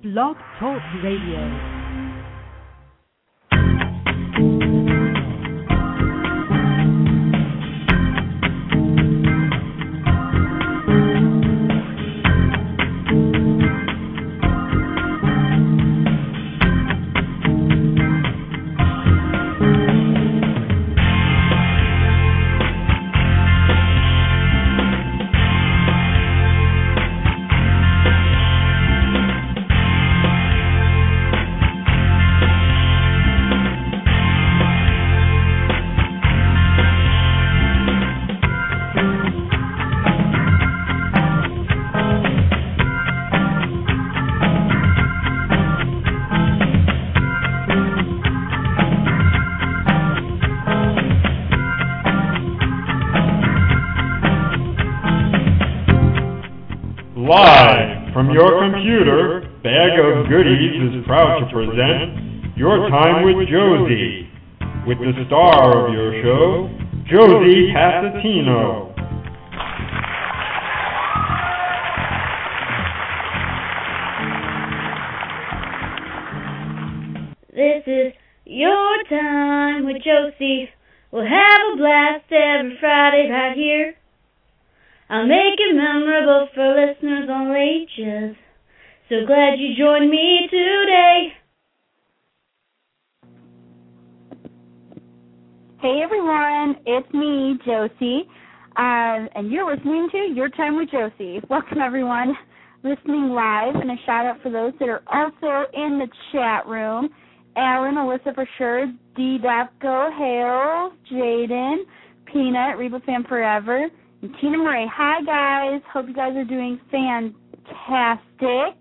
Blog Talk Radio. Live from your computer, Bag of Goodies is proud to present Your Time with Josie, with the star of your show, Josie Passatino. This is Your Time with Josie. We'll have a blast every Friday right here. I'll make it memorable for listeners all ages. So glad you joined me today. Hey everyone, it's me, Josie, and you're listening to Your Time with Josie. Welcome everyone listening live, and a shout out for those that are also in the chat room. Alan, Alyssa for sure, D-Dapco, Hale, Jaden, Peanut, Reba Fan Forever, and Tina Marie. Hi, guys. Hope you guys are doing fantastic.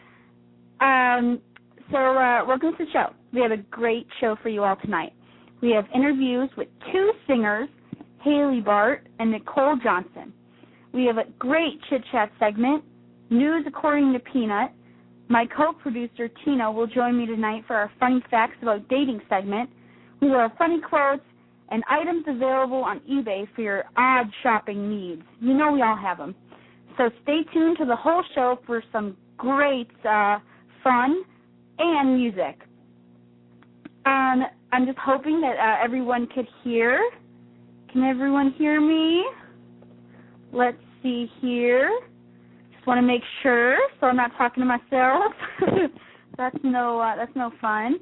Welcome to the show. We have a great show for you all tonight. We have interviews with two singers, Haley Bart and Nicole Johnson. We have a great chit-chat segment, News According to Peanut. My co-producer, Tina, will join me tonight for our Funny Facts About Dating segment. We will have funny quotes and items available on eBay for your odd shopping needs. You know we all have them. So stay tuned to the whole show for some great fun and music. I'm just hoping that everyone could hear. Can everyone hear me? Let's see here. Just want to make sure so I'm not talking to myself. That's no fun.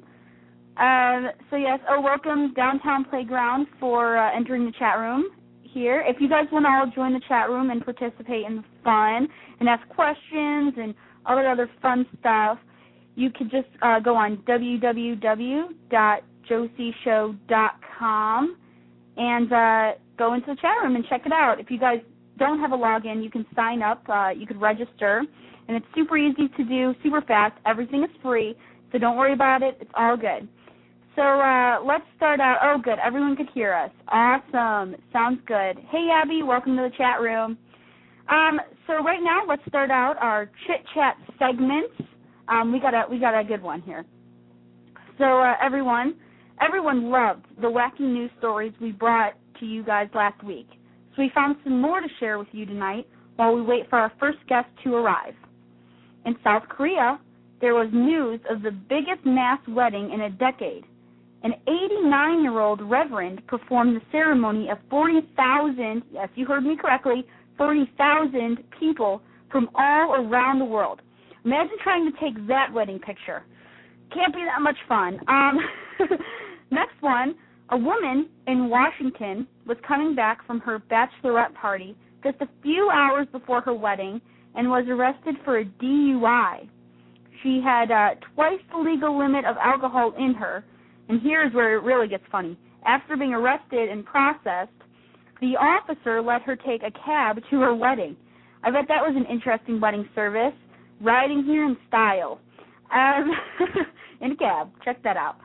Welcome Downtown Playground for entering the chat room here. If you guys want to all join the chat room and participate in the fun and ask questions and all that other fun stuff, you could just go on www.josieshow.com and go into the chat room and check it out. If you guys don't have a login, you can sign up. You could register, and it's super easy to do, super fast. Everything is free, so don't worry about it. It's all good. So let's start out. Oh, good. Everyone could hear us. Awesome. Sounds good. Hey, Abby. Welcome to the chat room. So right now, let's start out our chit-chat segments. We got a good one here. So everyone loved the wacky news stories we brought to you guys last week. So we found some more to share with you tonight while we wait for our first guest to arrive. In South Korea, there was news of the biggest mass wedding in a decade. An 89-year-old reverend performed the ceremony of 40,000, yes, you heard me correctly, 40,000 people from all around the world. Imagine trying to take that wedding picture. Can't be that much fun. Next one, a woman in Washington was coming back from her bachelorette party just a few hours before her wedding and was arrested for a DUI. She had twice the legal limit of alcohol in her, and here's where it really gets funny. After being arrested and processed, the officer let her take a cab to her wedding. I bet that was an interesting wedding service. Riding here in style. In a cab. Check that out.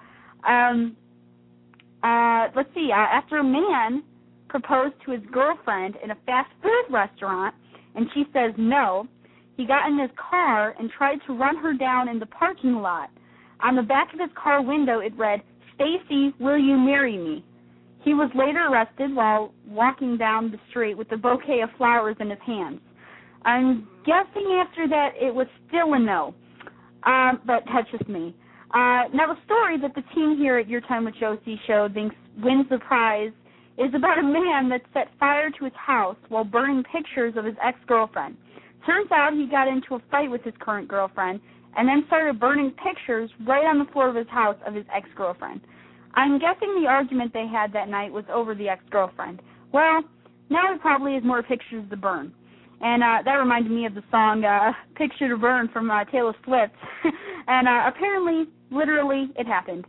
Let's see. After a man proposed to his girlfriend in a fast food restaurant, and she says no, he got in his car and tried to run her down in the parking lot. On the back of his car window, it read, "Stacy, will you marry me?" He was later arrested while walking down the street with a bouquet of flowers in his hands. I'm guessing after that it was still a no. but that's just me. Now, the story that the team here at Your Time with Josie show thinks wins the prize is about a man that set fire to his house while burning pictures of his ex-girlfriend. Turns out he got into a fight with his current girlfriend and then started burning pictures right on the floor of his house of his ex-girlfriend. I'm guessing the argument they had that night was over the ex-girlfriend. Well, now he probably has more pictures to burn. And that reminded me of the song Picture to Burn from Taylor Swift. And apparently, literally, it happened.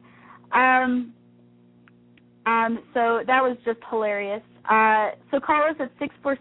So that was just hilarious. So call us at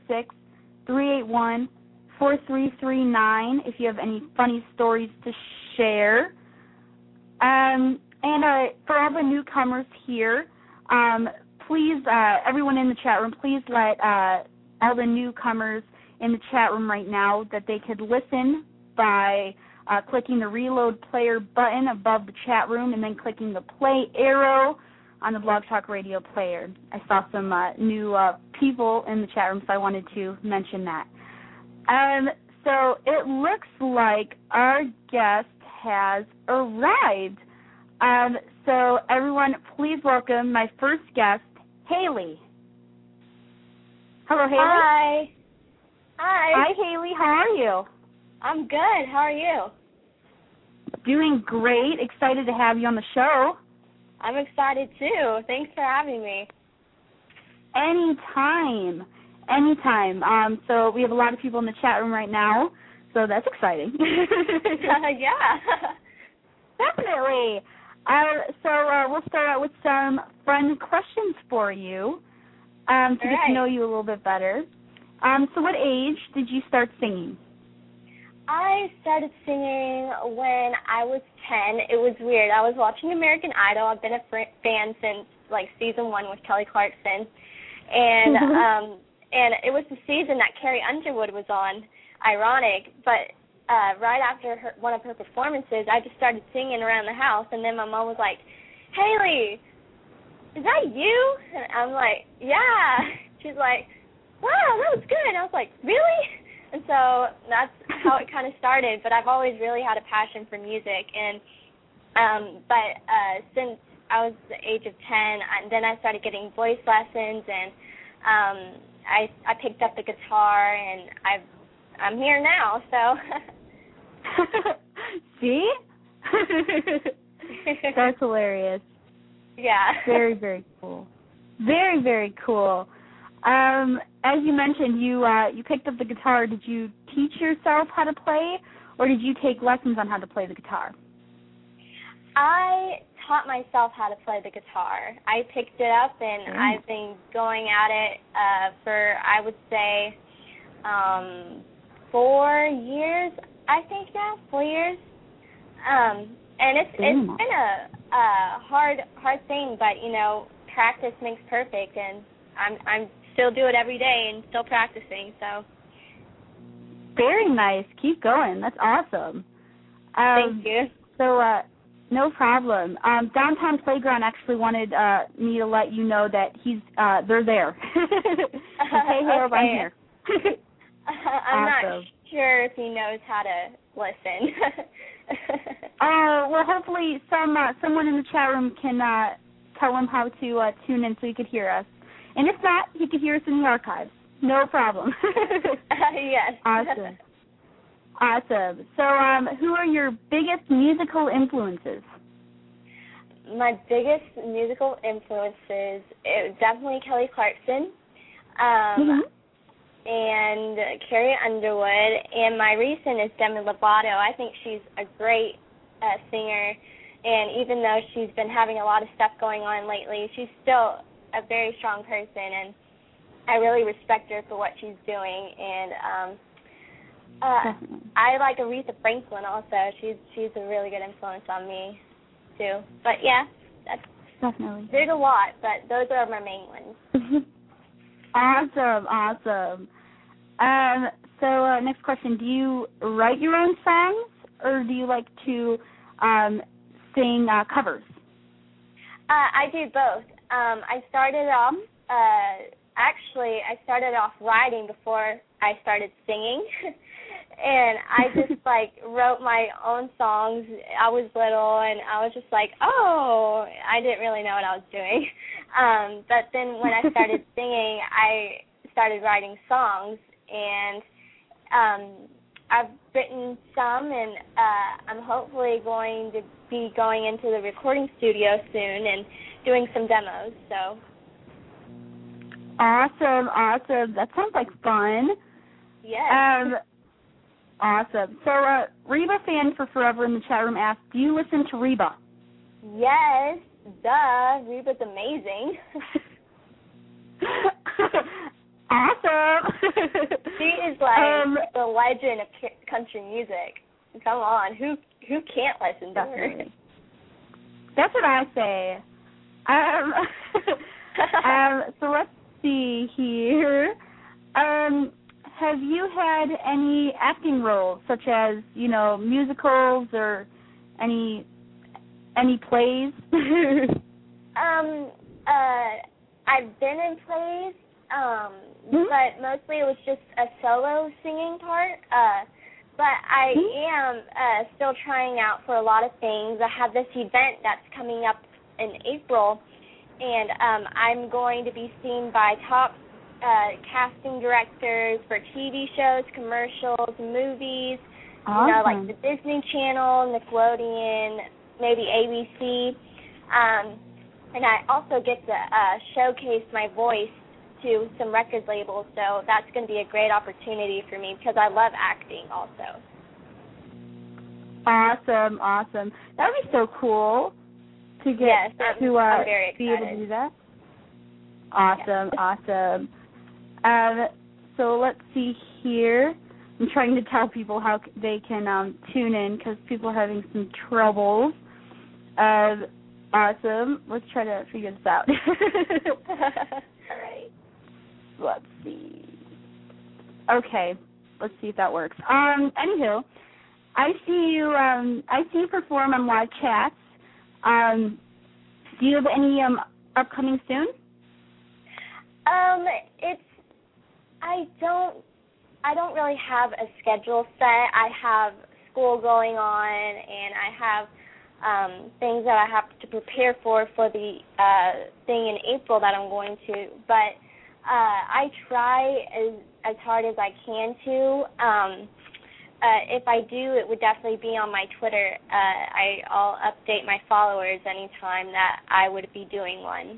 646-381-4339 if you have any funny stories to share. And for all the newcomers here, please, everyone in the chat room, please let all the newcomers in the chat room right now that they could listen by clicking the reload player button above the chat room and then clicking the play arrow on the Blog Talk Radio player. I saw some new people in the chat room, so I wanted to mention that. So it looks like our guest has arrived. So everyone, please welcome my first guest, Haley. Hello, Haley. Hi. Hi, Haley. How are you? I'm good. How are you? Doing great. Excited to have you on the show. I'm excited, too. Thanks for having me. Anytime. So we have a lot of people in the chat room right now, so that's exciting. Yeah. Definitely. So we'll start out with some fun questions for you to get to know you a little bit better. So what age did you start singing? I started singing when I was 10. It was weird. I was watching American Idol. I've been a fan since, season 1 with Kelly Clarkson. And and it was the season that Carrie Underwood was on, ironic. But right after one of her performances, I just started singing around the house. And then my mom was like, Haley, is that you? And I'm like, yeah. She's like, wow, that was good. And I was like, really? And so that's how it kind of started. But I've always really had a passion for music. And but since I was the age of 10, then I started getting voice lessons, and I picked up the guitar, and I'm here now. So see, that's hilarious. Yeah. Very, very cool. Very, very cool. As you mentioned, you picked up the guitar. Did you teach yourself how to play, or did you take lessons on how to play the guitar? I taught myself how to play the guitar. I picked it up, and I've been going at it for, I would say, 4 years. I think now, 4 years. And it's been a hard thing, but practice makes perfect, and I'm still do it every day and still practicing. So. Very nice. Keep going. That's awesome. Thank you. So, no problem. Downtown Playground actually wanted me to let you know that they're there. Hey, Harold, I'm here. I'm not sure if he knows how to listen. Well, hopefully someone in the chat room can tell him how to tune in so he could hear us. And if not, he could hear us in the archives. No problem. Yes. Awesome. So who are your biggest musical influences? My biggest musical influences, definitely Kelly Clarkson and Carrie Underwood, and my recent is Demi Lovato. I think she's a great singer, and even though she's been having a lot of stuff going on lately, she's still a very strong person, and I really respect her for what she's doing. And I like Aretha Franklin also. She's a really good influence on me too. But yeah, definitely. There's a lot, but those are my main ones. Awesome. So next question: do you write your own songs, or do you like to sing covers? I do both. I started off writing before I started singing. And I just, like, wrote my own songs. I was little, and I was just like, oh, I didn't really know what I was doing. But then when I started singing, I started writing songs, and I've written some, and I'm hopefully going to be going into the recording studio soon and doing some demos. So. Awesome. That sounds like fun. Yes. Awesome. So, Reba fan for Forever in the chat room asked, do you listen to Reba? Yes, duh. Reba's amazing. Awesome. She is like the legend of country music. Come on, who can't listen to her? That's what I say. So let's see here. Have you had any acting roles, such as, you know, musicals or any plays? I've been in plays, but mostly it was just a solo singing part. But I am still trying out for a lot of things. I have this event that's coming up in April, and I'm going to be seen by top casting directors for TV shows, commercials, movies, awesome. You know, like the Disney Channel, Nickelodeon, maybe ABC. And I also get to showcase my voice to some record labels, so that's going to be a great opportunity for me because I love acting also. Awesome. That would be so cool to get I'm very excited. be able to do that. Awesome. So let's see here. I'm trying to tell people how they can tune in because people are having some troubles. Awesome. Let's try to figure this out. All right. Let's see. Okay. Let's see if that works. Anywho, I see you perform on live chats. Do you have any upcoming soon? I don't really have a schedule set. I have school going on, and I have things that I have to prepare for the thing in April that I'm going to. But I try as hard as I can to. If I do, it would definitely be on my Twitter. I'll update my followers anytime that I would be doing one.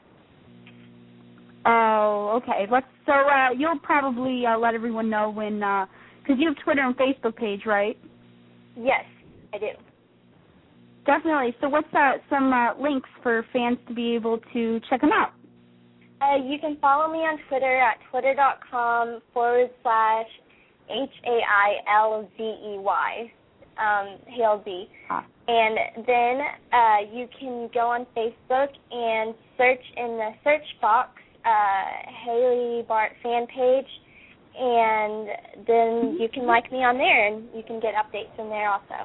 Oh, okay. So you'll probably let everyone know when, because you have Twitter and Facebook page, right? Yes, I do. Definitely. So what's some links for fans to be able to check them out? You can follow me on Twitter at twitter.com/HAILZEY, Haley. And then you can go on Facebook and search in the search box Haley Bart fan page, and then you can like me on there, and you can get updates from there also.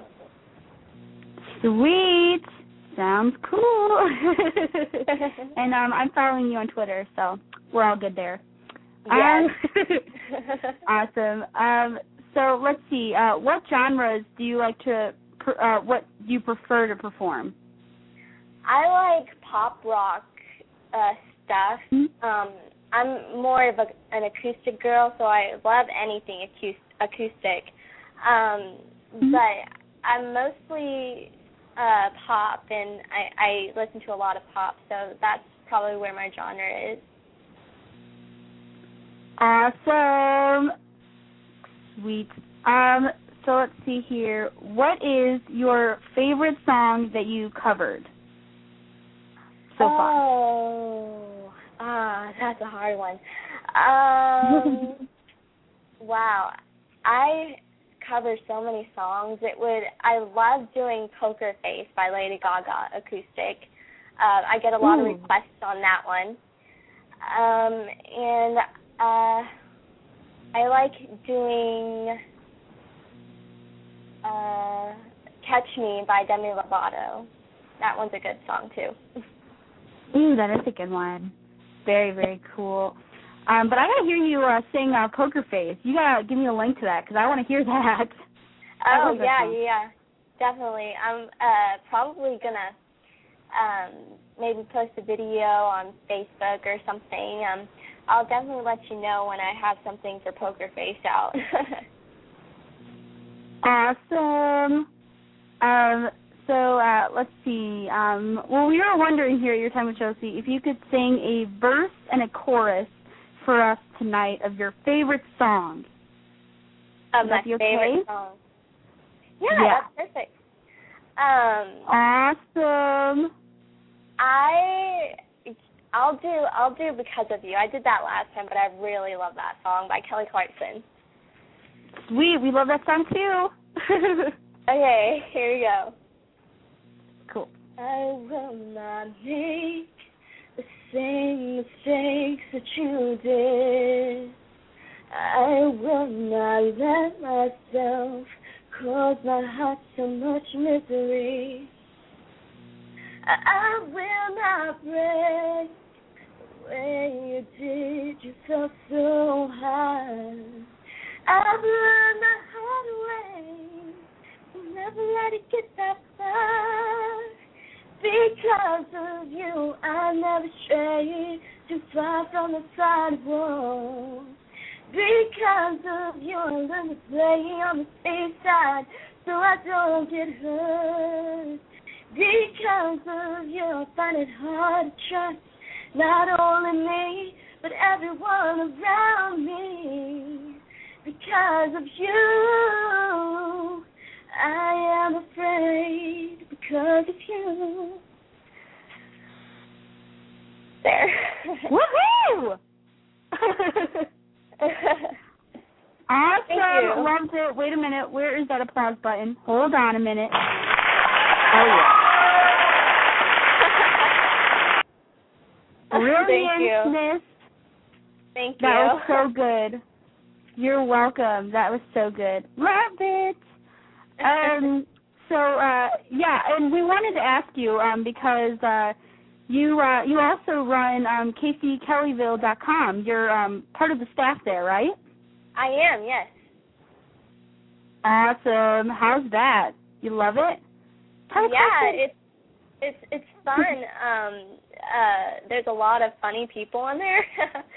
Sweet. Sounds cool. And I'm following you on Twitter, so we're all good there. Yes. Awesome. So let's see. What genres do you like to? What do you prefer to perform? I like pop rock stuff. I'm more of an acoustic girl, so I love anything acoustic. But I'm mostly pop, and I listen to a lot of pop, so that's probably where my genre is. Awesome. Sweet. So let's see here. What is your favorite song that you covered so far? That's a hard one. Wow. I cover so many songs. I love doing Poker Face by Lady Gaga acoustic. I get a lot of requests on that one. And I like doing Catch Me by Demi Lovato. That one's a good song, too. Ooh, that is a good one. Very, very cool. But I gotta hear you sing Poker Face. You gotta give me a link to that because I want to hear that. Oh yeah, definitely. I'm probably gonna maybe post a video on Facebook or something. I'll definitely let you know when I have something for Poker Face out. Awesome. So let's see. Well, we were wondering here at Your Time with Josie if you could sing a verse and a chorus for us tonight of your favorite song. Of my favorite song. Yeah, that's perfect. Awesome. I'll do Because of You. I did that last time, but I really love that song by Kelly Clarkson. Sweet, we love that song too. Okay, here we go. Cool. I will not make the same mistakes that you did. I will not let myself cause my heart so much misery. I will not break the way you did. You felt so high. I've learned the hard way. Never let it get that far. Because of you, I never strayed too far from the sidewalk. Because of you, I learned to play on the safe side so I don't get hurt. Because of you, I find it hard to trust not only me, but everyone around me. Because of you, I am afraid. Because of you. There. Woohoo! Awesome. Loved it. Wait a minute. Where is that applause button? Hold on a minute. Oh, yeah. Brilliantness. Thank you. That was so good. You're welcome. That was so good. Love it. Yeah, and we wanted to ask you because you also run KCKellyville.com. You're part of the staff there, right? I am, yes. Awesome. How's that? You love it? It's fun. There's a lot of funny people on there.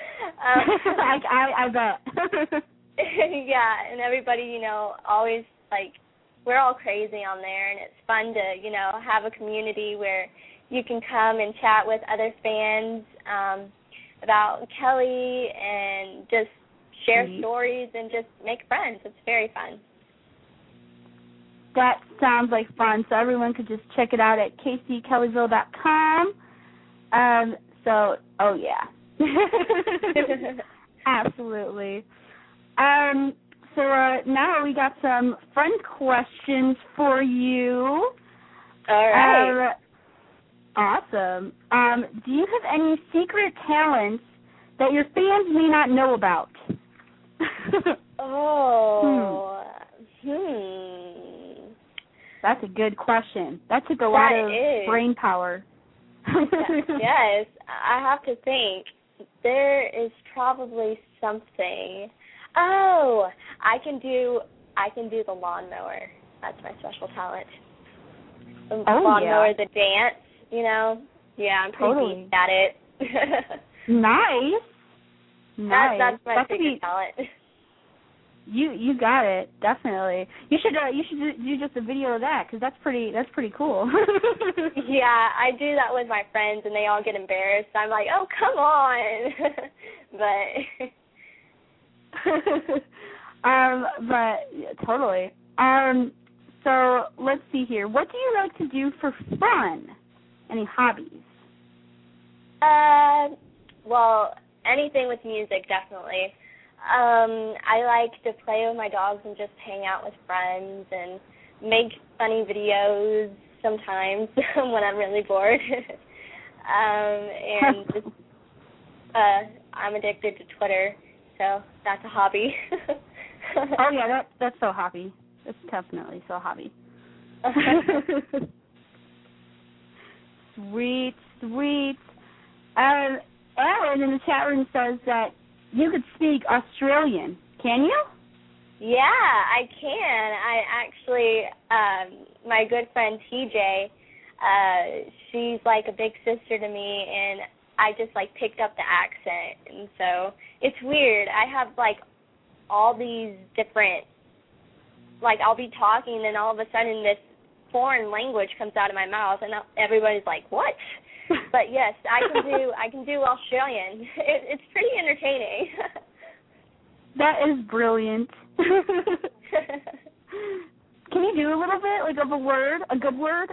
I bet. Yeah, and everybody, always we're all crazy on there, and it's fun to, have a community where you can come and chat with other fans about Kelly and just share stories and just make friends. It's very fun. That sounds like fun. So everyone could just check it out at KCKellyville.com. Oh yeah. Absolutely. So now we got some fun questions for you. All right. Awesome. Do you have any secret talents that your fans may not know about? That's a good question. That took a lot of brain power. Yes, I have to think. There is probably something. Oh, I can do the lawnmower. That's my special talent. The lawnmower, the dance, Yeah, I'm pretty decent at it. Nice. That's my secret talent. You got it, definitely. You should do just a video of that because that's pretty cool. Yeah, I do that with my friends and they all get embarrassed. I'm like, oh, come on. But yeah, totally. So let's see here. What do you like to do for fun? Any hobbies? Well, anything with music, definitely. I like to play with my dogs and just hang out with friends and make funny videos sometimes when I'm really bored. And just, I'm addicted to Twitter, so that's a hobby. Oh yeah, that's so hobby. It's definitely so hobby. Sweet. Aaron in the chat room says that you could speak Australian, can you? Yeah, I can. I actually, my good friend TJ, she's like a big sister to me, and I just like picked up the accent, and so it's weird. I have like all these different, like I'll be talking, and then all of a sudden this foreign language comes out of my mouth, and everybody's like, "What?" But yes, I can do Australian. It's pretty entertaining. That is brilliant. Can you do a little bit, like of a good word?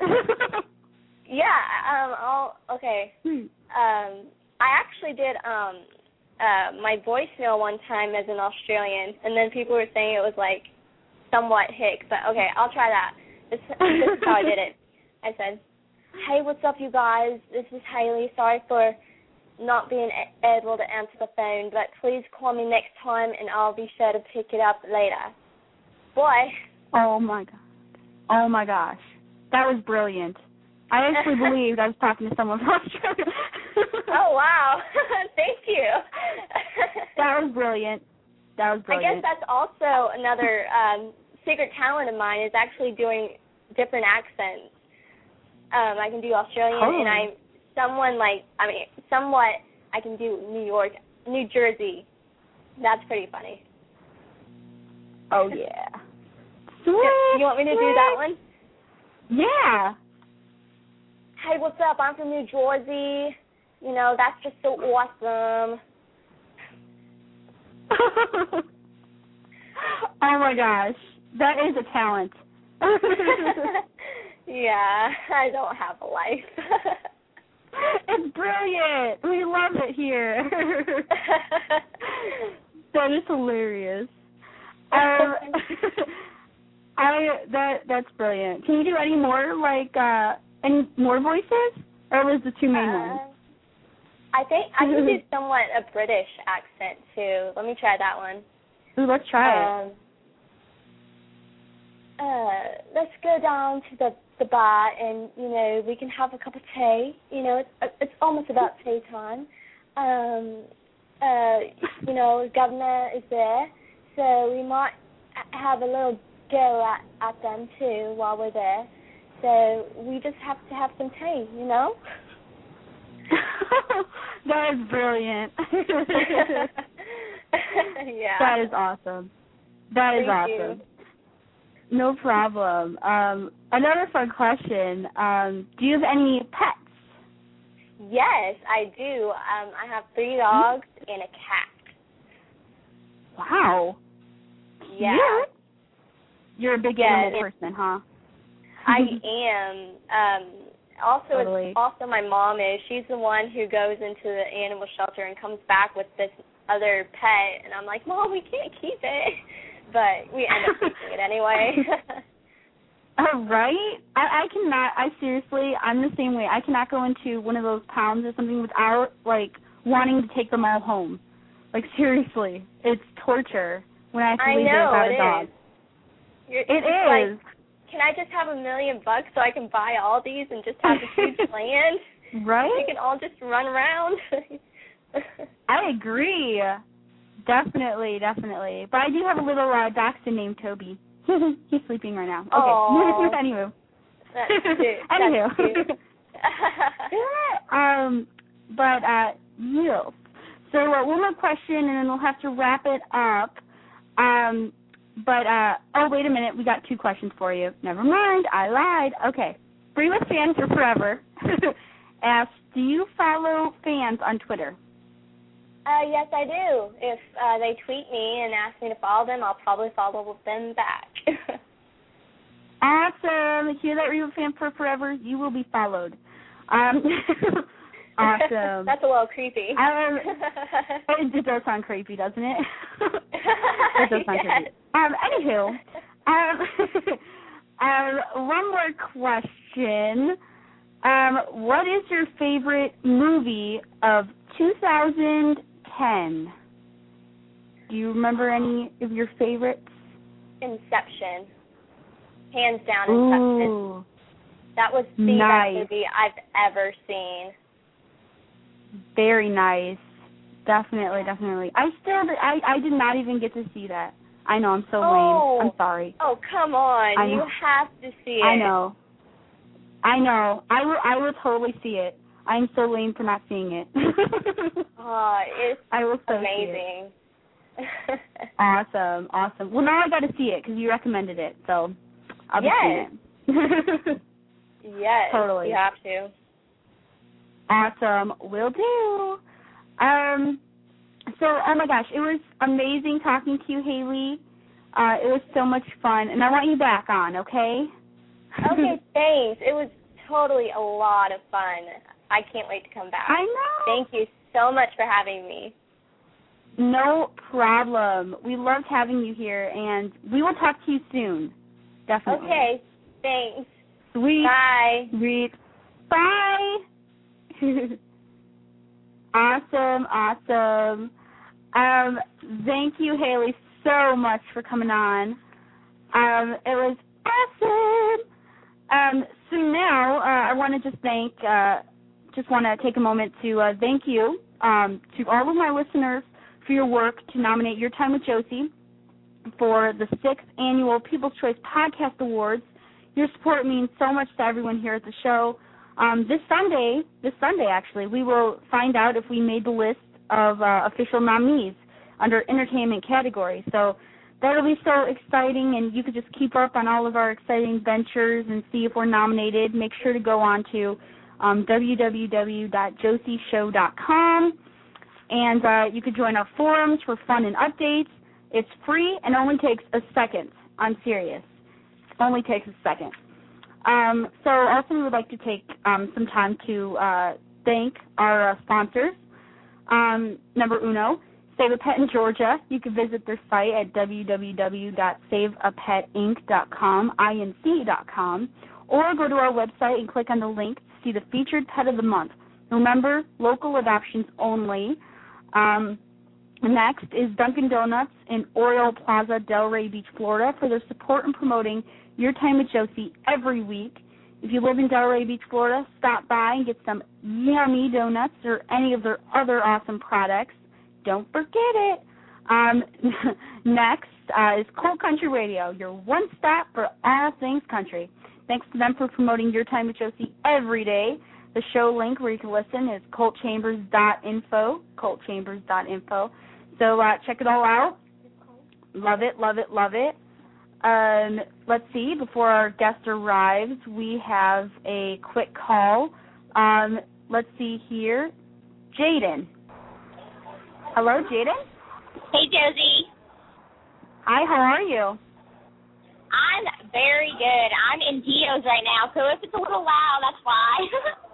Yeah. Okay. I actually did my voicemail one time as an Australian, and then people were saying it was like somewhat hick. But okay, I'll try that. This is how I did it. I said, "Hey, what's up, you guys? This is Haley. Sorry for not being able to answer the phone, but please call me next time, and I'll be sure to pick it up later." Boy. Oh my gosh. That was brilliant. I actually believed I was talking to someone from Australia. Oh, wow. Thank you. That was brilliant. I guess that's also another secret talent of mine, is actually doing different accents. I can do Australian, and I can do New Jersey. That's pretty funny. Oh, yeah. You want me to do that one? Yeah. Hey, what's up? I'm from New Jersey. You know, that's just so awesome. Oh, my gosh. That is a talent. Yeah, I don't have a life. It's brilliant. We love it here. That is hilarious. That's brilliant. Can you do any more, like, any more voices? Or was the two main ones? I think I can do somewhat a British accent, too. Let me try that one. Ooh, let's try it. Let's go down to the bar, and, you know, we can have a cup of tea. You know, it's almost about tea time. You know, the governor is there, so we might have a little go at them, too, while we're there. So we just have to have some tea, you know? That is brilliant. Yeah. That is awesome. That is Thank awesome. You. No problem. Another fun question. Do you have any pets? Yes, I do. I have 3 dogs and a cat. Wow. Yeah. You're a big animal person, huh? I am. Totally. Also my mom is. She's the one who goes into the animal shelter and comes back with this other pet, and I'm like, Mom, we can't keep it. But we end up keeping it anyway. Right? I cannot, seriously, I'm the same way. I cannot go into one of those pounds or something without, like, wanting to take them all home. Like, seriously, it's torture when I have to leave there without a dog. It is. Like, can I just have $1 million so I can buy all these and just have a huge land? Right? We can all just run around. I agree. Definitely. But I do have a little dachshund named Toby. He's sleeping right now. Okay. Anywho. That's cute. Anywho. Yeah. So one more question, and then we'll have to wrap it up. Wait a minute. We got 2 questions for you. Never mind. I lied. Okay. Free with Fans for Forever asks, do you follow fans on Twitter? Yes, I do. If they tweet me and ask me to follow them, I'll probably follow them back. Awesome. Hear that, Real Fan for Forever? You will be followed. Awesome. That's a little creepy. It does sound creepy, doesn't it? It does sound creepy. Anywho, one more question. What is your favorite movie of 2010? Do you remember any of your favorites? Inception. Hands down, Ooh, Inception. That was the best movie I've ever seen. Very nice. Definitely. I did not even get to see that. I know, I'm so lame. I'm sorry. Oh, come on. You have to see it. I know. I will totally see it. I'm so lame for not seeing it. It's I will so amazing. Awesome. Well, now I got to see it because you recommended it, so I'll be seeing it. Yes. Totally. You have to. Awesome. Will do. So, oh my gosh, it was amazing talking to you, Haley. It was so much fun, and I want you back on, okay? Okay, thanks. It was totally a lot of fun. I can't wait to come back. I know. Thank you so much for having me. No problem. We loved having you here, and we will talk to you soon. Definitely. Okay, thanks. Sweet. Bye. Sweet. Bye. Awesome. Thank you, Haley, so much for coming on. It was awesome. So now I want to just want to take a moment to thank you to all of my listeners for your work to nominate Your Time with Josie for the 6th Annual People's Choice Podcast Awards. Your support means so much to everyone here at the show. This Sunday actually, we will find out if we made the list of official nominees under entertainment category. So that'll be so exciting, and you could just keep up on all of our exciting ventures and see if we're nominated. Make sure to go on to www.josieshow.com, and you could join our forums for fun and updates. It's free and only takes a second. I'm serious. Only takes a second. So also we would like to take some time to thank our sponsors. Number uno, Save a Pet in Georgia. You can visit their site at www.saveapetinc.com, or go to our website and click on the link to see the featured pet of the month. Remember, local adoptions only. Next is Dunkin' Donuts in Oriole Plaza, Delray Beach, Florida, for their support in promoting Your Time with Josie every week. If you live in Delray Beach, Florida, stop by and get some yummy donuts or any of their other awesome products. Don't forget it. Next is Colt Country Radio, your one stop for all things country. Thanks to them for promoting Your Time with Josie every day. The show link where you can listen is coltchambers.info. So check it all out. Love it. Let's see, before our guest arrives, we have a quick call. Let's see here. Jaden. Hello, Jaden? Hey, Josie. Hi, how are you? I'm very good. I'm in Dio's right now, so if it's a little loud, that's why.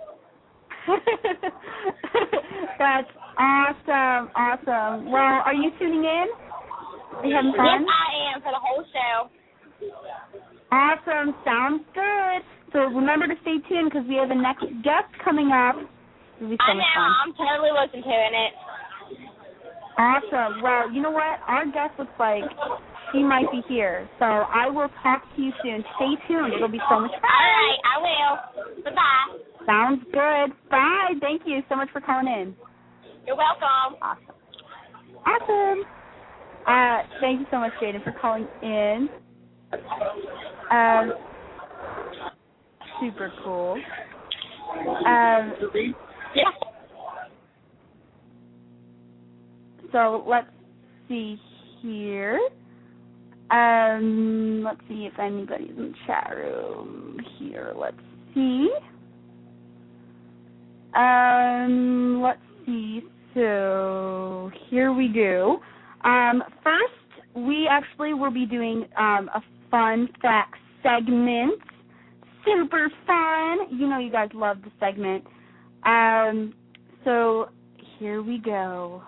That's awesome. Well, are you tuning in? Are you having fun? Yes, I am, for the whole show. Awesome. Sounds good. So remember to stay tuned because we have a next guest coming up. It'll be so much fun. I'm totally listening to it. Awesome. Well, you know what? Our guest looks like she might be here. So I will talk to you soon. Stay tuned. It'll be so much fun. All right, I will. Bye-bye. Sounds good. Bye. Thank you so much for calling in. You're welcome. Awesome. Thank you so much, Jaden, for calling in. Super cool. Yeah. So let's see here. Let's see if anybody's in the chat room here. Let's see. Let's see. So here we go. First, we actually will be doing a fun fact segment. Super fun. You know you guys love the segment. So here we go.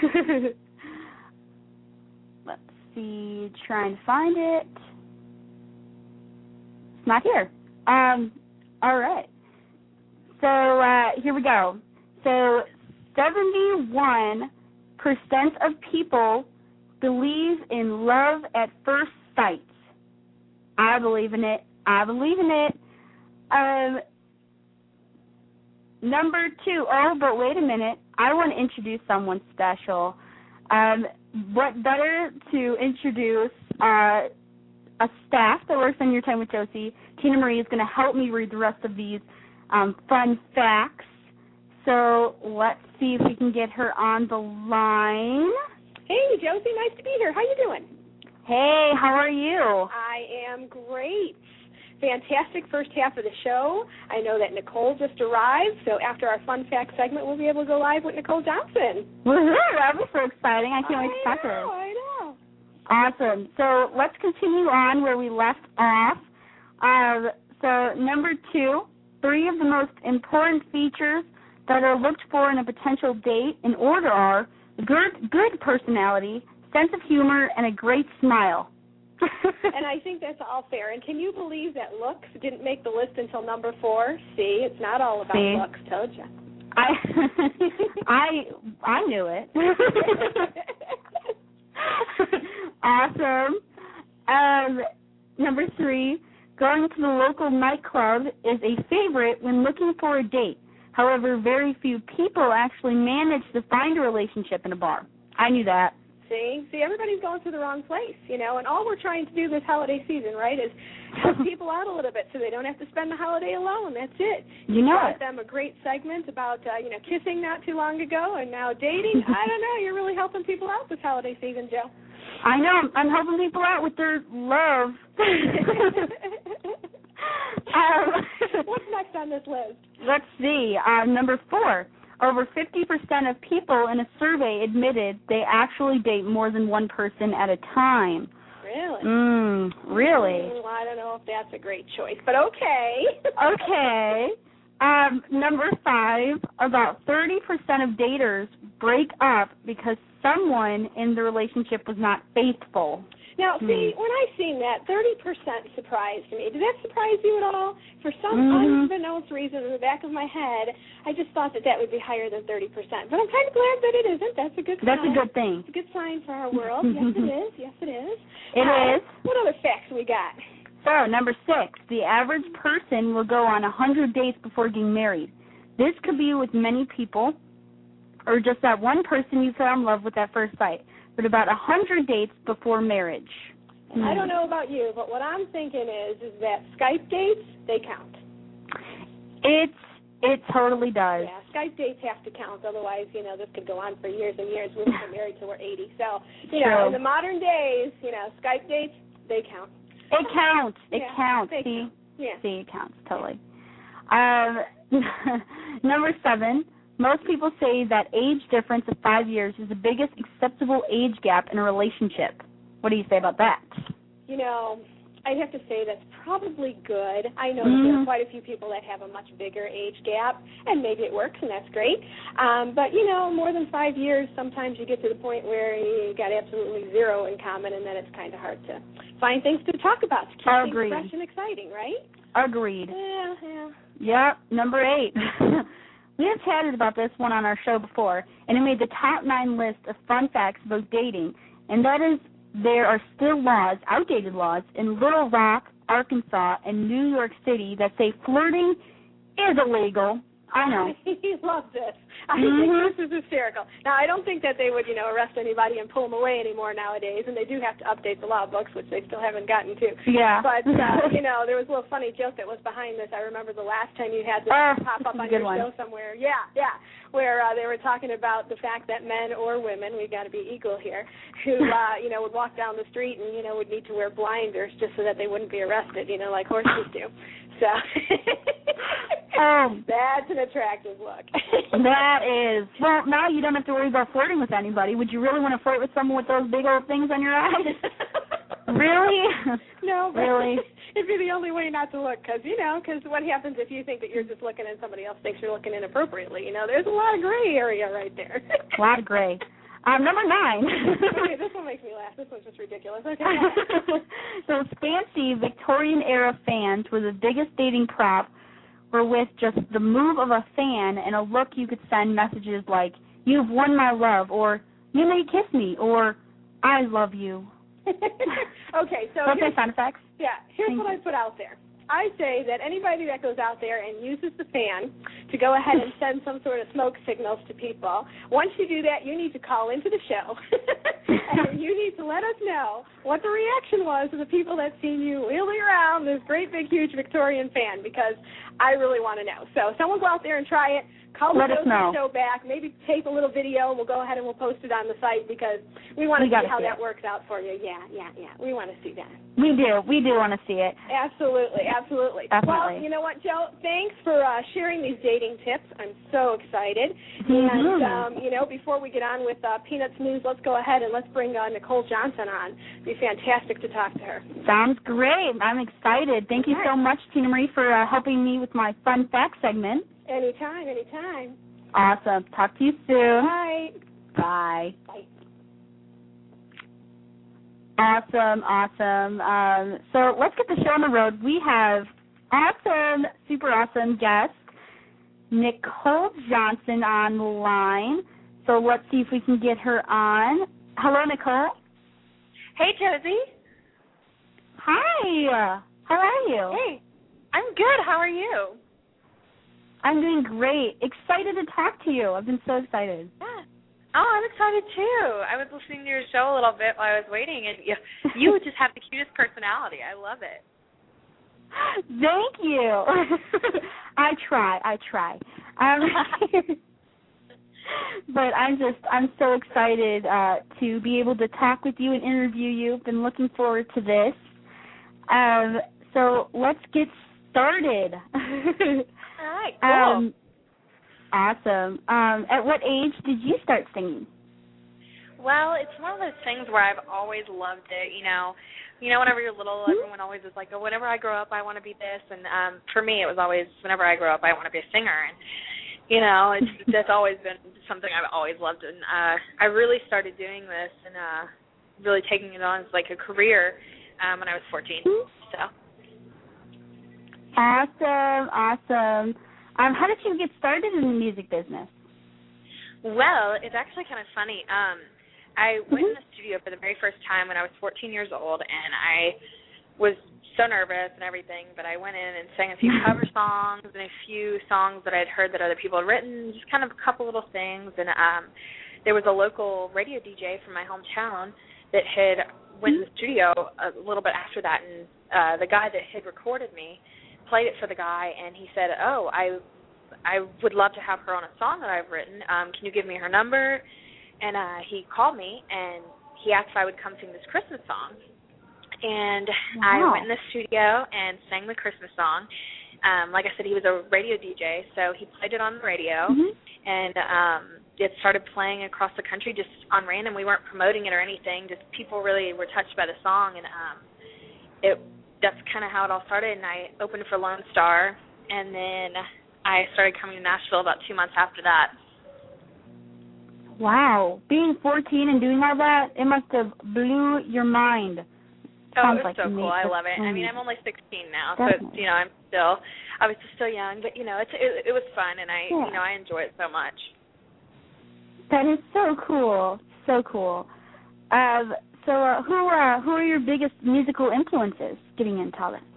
Let's see. Trying to find it. It's not here. All right. So here we go. So 71% of people believe in love at first sight. I believe in it. Number 2. Oh, but wait a minute. I want to introduce someone special. What better to introduce a staff that works on Your Time with Josie. Tina Marie is going to help me read the rest of these fun facts. So let's see if we can get her on the line. Hey, Josie, nice to be here. How you doing? Hey, how are you? I am great. Fantastic first half of the show. I know that Nicole just arrived, so after our fun fact segment, we'll be able to go live with Nicole Johnson. Woohoo! That'll be so exciting. I can't wait to talk to her. I know. Awesome. So let's continue on where we left off. So number 2, 3 of the most important features that are looked for in a potential date in order are good personality, sense of humor, and a great smile. And I think that's all fair. And can you believe that looks didn't make the list until number 4? See, it's not all about looks. Told you. I knew it. Awesome. Number 3, going to the local nightclub is a favorite when looking for a date. However, very few people actually manage to find a relationship in a bar. I knew that. See, everybody's going to the wrong place, you know, and all we're trying to do this holiday season, right, is help people out a little bit so they don't have to spend the holiday alone. That's it. You know brought them a great segment about, kissing not too long ago and now dating. I don't know. You're really helping people out this holiday season, Joe. I know. I'm helping people out with their love. What's next on this list? Let's see. Number 4. Over 50% of people in a survey admitted they actually date more than one person at a time. Really? Really? I don't know if that's a great choice, but okay. Okay. Number 5, about 30% of daters break up because someone in the relationship was not faithful. Now, see, when I seen that, 30% surprised me. Did that surprise you at all? For some unbeknownst reason in the back of my head, I just thought that would be higher than 30%. But I'm kind of glad that it isn't. That's a good sign. That's a good thing. It's a good sign for our world. Yes, it is. Yes, it is. It is. What other facts we got? So, number 6, the average person will go on 100 dates before getting married. This could be with many people or just that one person you fell in love with at first sight, but about 100 dates before marriage. I don't know about you, but what I'm thinking is that Skype dates, they count. It totally does. Yeah, Skype dates have to count. Otherwise, this could go on for years and years. We were married till we're 80. So, in the modern days, Skype dates, they count. It counts. It counts. See? Yeah. See, it counts, totally. Number 7, most people say that age difference of 5 years is the biggest acceptable age gap in a relationship. What do you say about that? I'd have to say that's probably good. I know that there are quite a few people that have a much bigger age gap, and maybe it works, and that's great. But, more than 5 years, sometimes you get to the point where you got absolutely zero in common, and then it's kind of hard to find things to talk about to keep things fresh and exciting, right? Agreed. Yeah. Yep, number 8. We have chatted about this one on our show before, and it made the top 9 list of fun facts about dating, and that is there are still laws, outdated laws, in Little Rock, Arkansas, and New York City that say flirting is illegal. I know. He loves this. I think this is hysterical. Now, I don't think that they would, arrest anybody and pull them away anymore nowadays, and they do have to update the law books, which they still haven't gotten to. Yeah. But, there was a little funny joke that was behind this. I remember the last time you had this pop up on your show somewhere. Yeah, where they were talking about the fact that men or women, we've got to be equal here, who, would walk down the street and, would need to wear blinders just so that they wouldn't be arrested, like horses do. So that's an attractive look. That is. Well, now you don't have to worry about flirting with anybody. Would you really want to flirt with someone with those big old things on your eyes? Really? No, but really? It'd be the only way not to look, because what happens if you think that you're just looking and somebody else thinks you're looking inappropriately? There's a lot of gray area right there. A lot of gray. Number 9. Okay, this one makes me laugh. This one's just ridiculous. Okay. Those fancy Victorian-era fans were the biggest dating prop, were with just the move of a fan and a look you could send messages like, "You've won my love," or "You may kiss me," or "I love you." Okay, so here's sound effects. Yeah, here's what I put out there. I say that anybody that goes out there and uses the fan to go ahead and send some sort of smoke signals to people, once you do that, you need to call into the show. And you need to let us know what the reaction was of the people that seen you wheeling around this great big huge Victorian fan, because I really want to know. So someone go out there and try it. Call the show back. Maybe tape a little video, and we'll go ahead and we'll post it on the site, because we want to see how that works out for you. Yeah. We want to see that. We do want to see it. Absolutely. Definitely. Well, you know what, Joe? Thanks for sharing these dating tips. I'm so excited. Mm-hmm. And, before we get on with Peanuts News, let's go ahead and let's bring Nicole Johnson on. It'd be fantastic to talk to her. Sounds great. I'm excited. Thank you so much, Tina Marie, for helping me with my fun fact segment. Anytime. Awesome. Talk to you soon. Bye. Awesome. So let's get the show on the road. We have super awesome guest, Nicole Johnson, on the line. So let's see if we can get her on. Hello, Nicole. Hey, Josie. Hi. How are you? Hey. I'm good. How are you? I'm doing great. Excited to talk to you. I've been so excited. Yeah. Oh, I'm excited, too. I was listening to your show a little bit while I was waiting, and you just have the cutest personality. I love it. Thank you. I try. But I'm so excited to be able to talk with you and interview you. I've been looking forward to this. So let's get started. All right, cool. Awesome. At what age did you start singing? Well, it's one of those things where I've always loved it. Whenever you're little, everyone always is like, oh, whenever I grow up, I want to be this. And for me, it was always, whenever I grow up, I want to be a singer. And, that's always been something I've always loved. And I really started doing this and really taking it on as like a career when I was 14. So. Awesome. How did you get started in the music business? Well, it's actually kind of funny. I went in the studio for the very first time when I was 14 years old, and I was so nervous and everything, but I went in and sang a few cover songs and a few songs that I'd heard that other people had written, just kind of a couple little things. And there was a local radio DJ from my hometown that had went in the studio a little bit after that, and the guy that had recorded me played it for the guy, and he said, oh, I would love to have her on a song that I've written. Can you give me her number? And he called me, and he asked if I would come sing this Christmas song. And I went in the studio and sang the Christmas song. Like I said, he was a radio DJ, so he played it on the radio, and it started playing across the country just on random. We weren't promoting it or anything. Just people really were touched by the song, and that's kind of how it all started. And I opened for Lone Star, and then I started coming to Nashville about 2 months after that. Wow. Being 14 and doing all that, it must have blew your mind. Oh, it was so cool. I love it. I mean, I'm only 16 now, so I'm still, obviously still young, but it was fun, and I enjoy it so much. That is so cool. So cool. So who are your biggest musical influences getting into all this?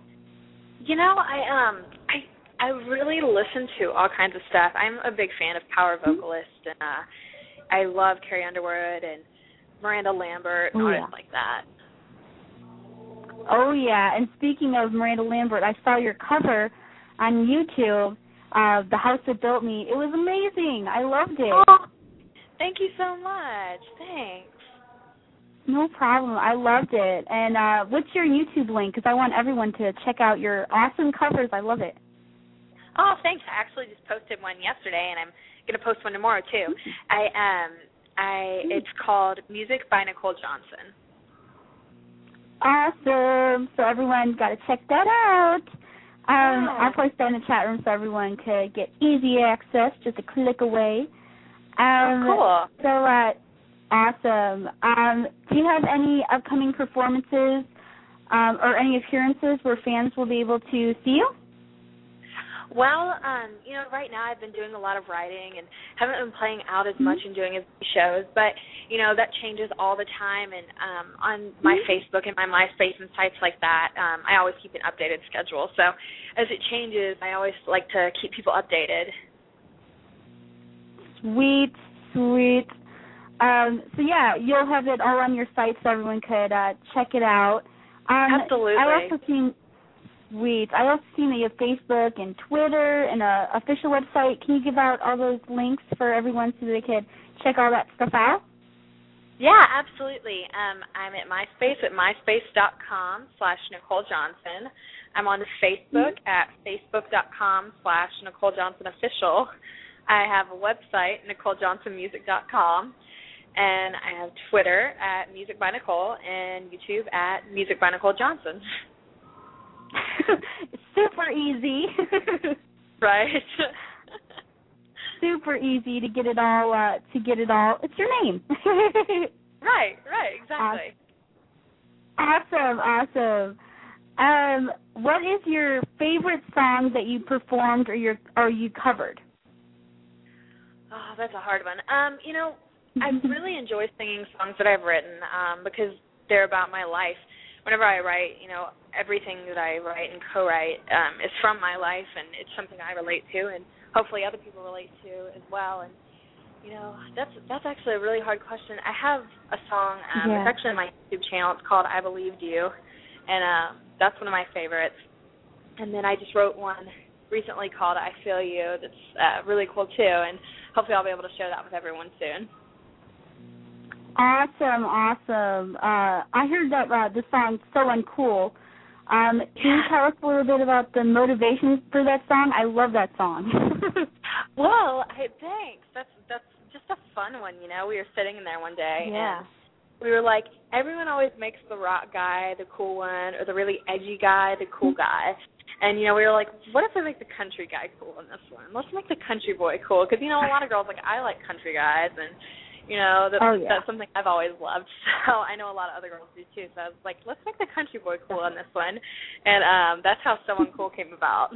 I really listen to all kinds of stuff. I'm a big fan of power vocalists, and I love Carrie Underwood and Miranda Lambert and artists like that. Oh, yeah. And speaking of Miranda Lambert, I saw your cover on YouTube, The House That Built Me. It was amazing. I loved it. Oh, thank you so much. Thanks. No problem. I loved it. And what's your YouTube link? Because I want everyone to check out your awesome covers. I love it. Oh, thanks. I actually just posted one yesterday, and I'm going to post one tomorrow, too. It's called Music by Nicole Johnson. Awesome. So everyone's got to check that out. I'll post that in the chat room so everyone could get easy access, just a click away. Cool. So, awesome. Do you have any upcoming performances or any appearances where fans will be able to see you? Well, right now I've been doing a lot of writing and haven't been playing out as much and doing as many shows, but, that changes all the time. And on my Facebook and my MySpace and sites like that, I always keep an updated schedule. So as it changes, I always like to keep people updated. Sweet. So, yeah, you'll have it all on your site so everyone could check it out. Absolutely. I also seen that you have Facebook and Twitter and an official website. Can you give out all those links for everyone so they could check all that stuff out? Yeah, absolutely. I'm at MySpace at myspace.com/Nicole Johnson. I'm on Facebook at facebook.com/Nicole Johnson Official. I have a website, NicoleJohnsonMusic.com, and I have Twitter at Music by Nicole and YouTube at Music by Nicole Johnson. Super easy. Right. Super easy to get it all. It's your name. Right, exactly. Awesome. What is your favorite song that you performed or you covered? Oh, that's a hard one. I really enjoy singing songs that I've written because they're about my life. Whenever I write, everything that I write and co-write is from my life, and it's something I relate to, and hopefully other people relate to as well. And that's actually a really hard question. I have a song. It's actually on my YouTube channel. It's called "I Believed You," and that's one of my favorites. And then I just wrote one recently called "I Feel You." That's really cool too, and hopefully I'll be able to share that with everyone soon. Awesome. I heard that the song's so uncool. Can you tell us a little bit about the motivation for that song? I love that song. Well, thanks. That's just a fun one, We were sitting in there one day, and we were like, everyone always makes the rock guy the cool one, or the really edgy guy the cool guy. And, we were like, what if we make the country guy cool in this one? Let's make the country boy cool. Because, a lot of girls, I like country guys, and that's something I've always loved. So I know a lot of other girls do too. So I was like, let's make the country boy cool on this one. And that's how So Uncool came about.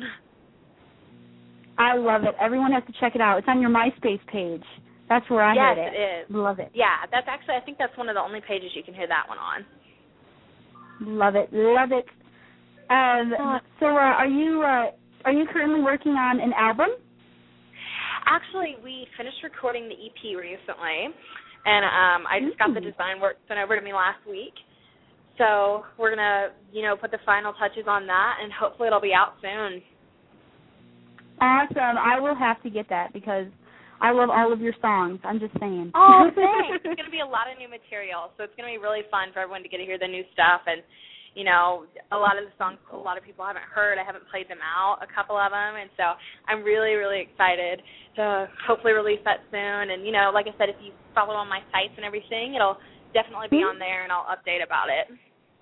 I love it. Everyone has to check it out. It's on your MySpace page. That's where I heard it. Yes, it is. Love it. Yeah, I think that's one of the only pages you can hear that one on. Love it. So are you currently working on an album? Actually, we finished recording the EP recently, and I just got the design work sent over to me last week. So we're going to, put the final touches on that, and hopefully it'll be out soon. Awesome. I will have to get that because I love all of your songs. I'm just saying. Oh, thanks. It's going to be a lot of new material, so it's going to be really fun for everyone to get to hear the new stuff. And, a lot of the songs a lot of people haven't heard. I haven't played them out, a couple of them. And so I'm really, really excited to hopefully release that soon. And, like I said, if you follow on my sites and everything, it'll definitely be on there, and I'll update about it.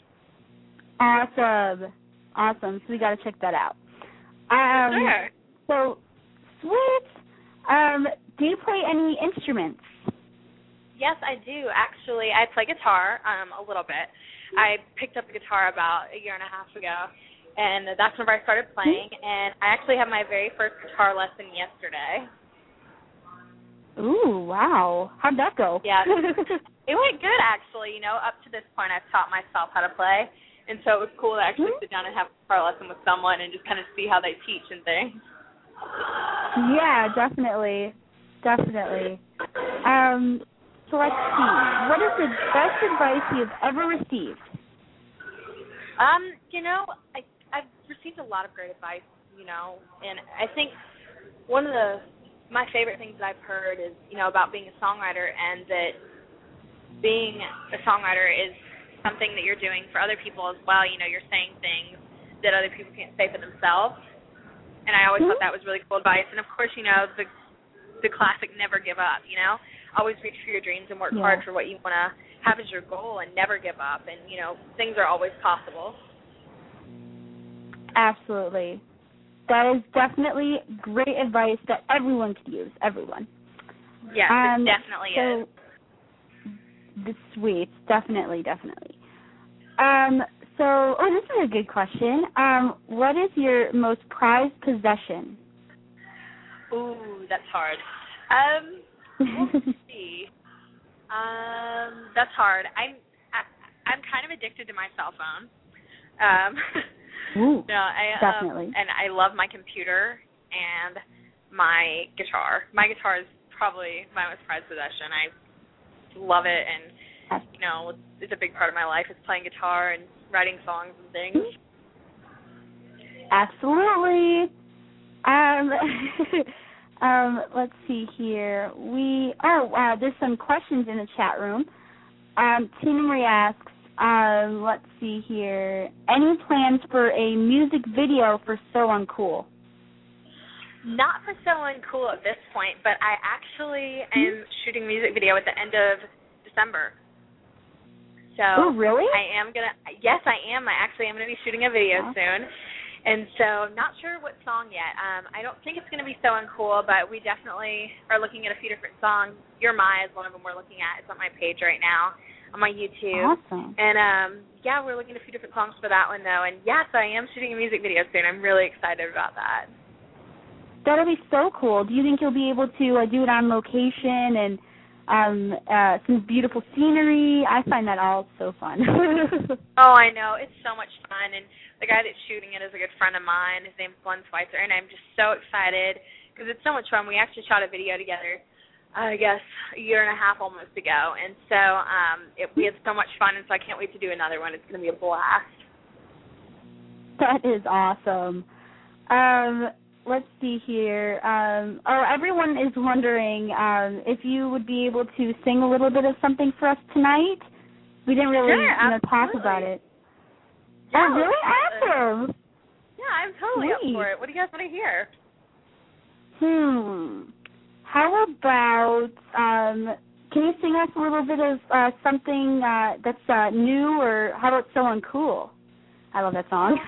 Awesome. So we got to check that out. Sure. So, sweet. Do you play any instruments? Yes, I do. Actually, I play guitar a little bit. I picked up a guitar about a year and a half ago, and that's whenever I started playing, and I actually had my very first guitar lesson yesterday. Ooh, wow. How'd that go? Yeah, it went good, actually. Up to this point, I've taught myself how to play, and so it was cool to actually sit down and have a guitar lesson with someone and just kind of see how they teach and things. Yeah, definitely. So let's see. What is the best advice you've ever received? I've received a lot of great advice, and I think one of my favorite things that I've heard is, about being a songwriter, and that being a songwriter is something that you're doing for other people as well. You're saying things that other people can't say for themselves, and I always thought that was really cool advice. And, of course, the classic never give up, always reach for your dreams and work hard for what you want to have as your goal and never give up. And, things are always possible. Absolutely. That is definitely great advice that everyone could use, everyone. Yes, it definitely is. Sweet. Definitely. this is a good question. What is your most prized possession? Ooh, that's hard. Let's see. That's hard. I'm kind of addicted to my cell phone. Ooh, no, definitely. And I love my computer and my guitar. My guitar is probably my most prized possession. I love it, and it's a big part of my life. It's playing guitar and writing songs and things. Absolutely. Let's see here. There's some questions in the chat room. Tina Marie asks, let's see here. Any plans for a music video for So Uncool? Not for So Uncool at this point, but I actually am shooting a music video at the end of December. So really? Yes, I am. I am going to be shooting a video soon. And so not sure what song yet. I don't think it's going to be So Uncool, but we definitely are looking at a few different songs. You're My is one of them we're looking at. It's on my page right now on my YouTube. Awesome. And, we're looking at a few different songs for that one, though. And, yes, I am shooting a music video soon. I'm really excited about that. That'll be so cool. Do you think you'll be able to do it on location and some beautiful scenery? I find that all so fun. Oh, I know. It's so much fun. And the guy that's shooting it is a good friend of mine. His name's Glenn Schweitzer, and I'm just so excited because it's so much fun. We actually shot a video together, I guess, a year and a half almost ago. And so we had so much fun, and so I can't wait to do another one. It's going to be a blast. That is awesome. Let's see here. Everyone is wondering if you would be able to sing a little bit of something for us tonight. We didn't really talk about it. Yeah, oh, really? Awesome. Yeah, I'm totally up for it. What do you guys want to hear? How about, can you sing us a little bit of something that's new, or how about So Uncool? I love that song.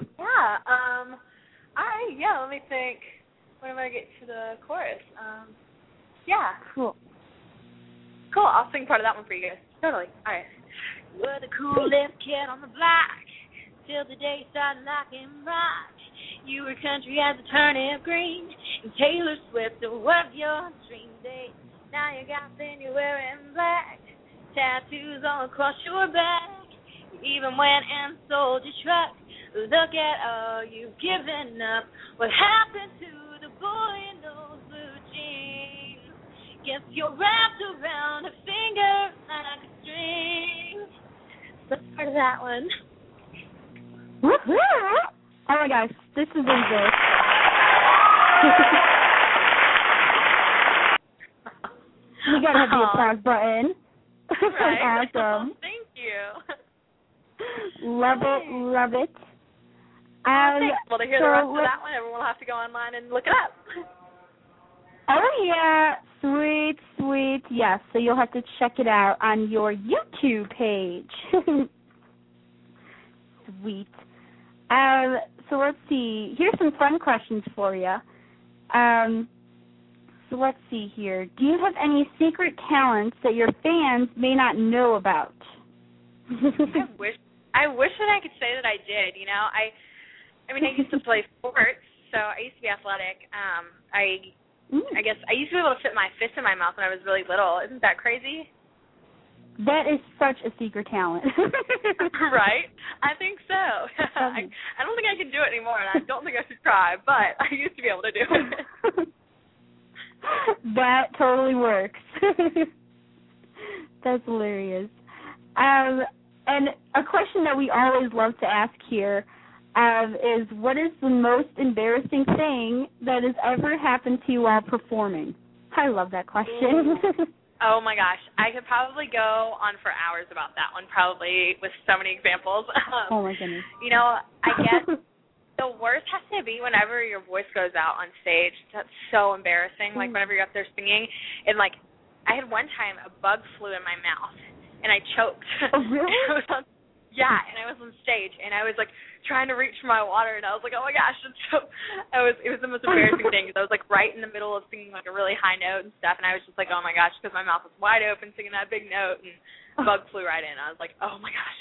All right, let me think. When am I get to the chorus? Cool. Cool, I'll sing part of that one for you guys. Totally. All right. You're the coolest kid on the block till the day started knocking rock. You were country as a turnip green, and Taylor Swift was your dream date. Now you got thin, you're wearing black, tattoos all across your back. You even went and sold your truck. Look at all you've given up. What happened to the boy in those blue jeans? Guess you're wrapped around a finger like a string. That's part of that one. Oh my gosh, this is amazing. You gotta have the applause button. Right. Awesome. Thank you. Love it. Thanks. Well, to hear the rest of that one, everyone will have to go online and look it up. Oh, yeah. Sweet. Yes, so you'll have to check it out on your YouTube page. Sweet. So let's see. Here's some fun questions for you. So let's see here. Do you have any secret talents that your fans may not know about? I wish that I could say that I did. I used to play sports, so I used to be athletic. I guess I used to be able to fit my fist in my mouth when I was really little. Isn't that crazy? That is such a secret talent. Right? I think so. I don't think I can do it anymore, and I don't think I should try, but I used to be able to do it. That totally works. That's hilarious. And a question that we always love to ask here is, what is the most embarrassing thing that has ever happened to you while performing? I love that question. Oh, my gosh. I could probably go on for hours about that one, probably with so many examples. Oh, my goodness. I guess the worst has to be whenever your voice goes out on stage. That's so embarrassing, like whenever you're up there singing. And, I had one time a bug flew in my mouth, and I choked. Oh, really? And I was on stage, and I was, trying to reach for my water, and I was like, oh, my gosh. And so it was the most embarrassing thing, because I was, right in the middle of singing, a really high note and stuff, and I was just like, oh, my gosh, because my mouth was wide open singing that big note, and a bug flew right in. I was like, oh, my gosh.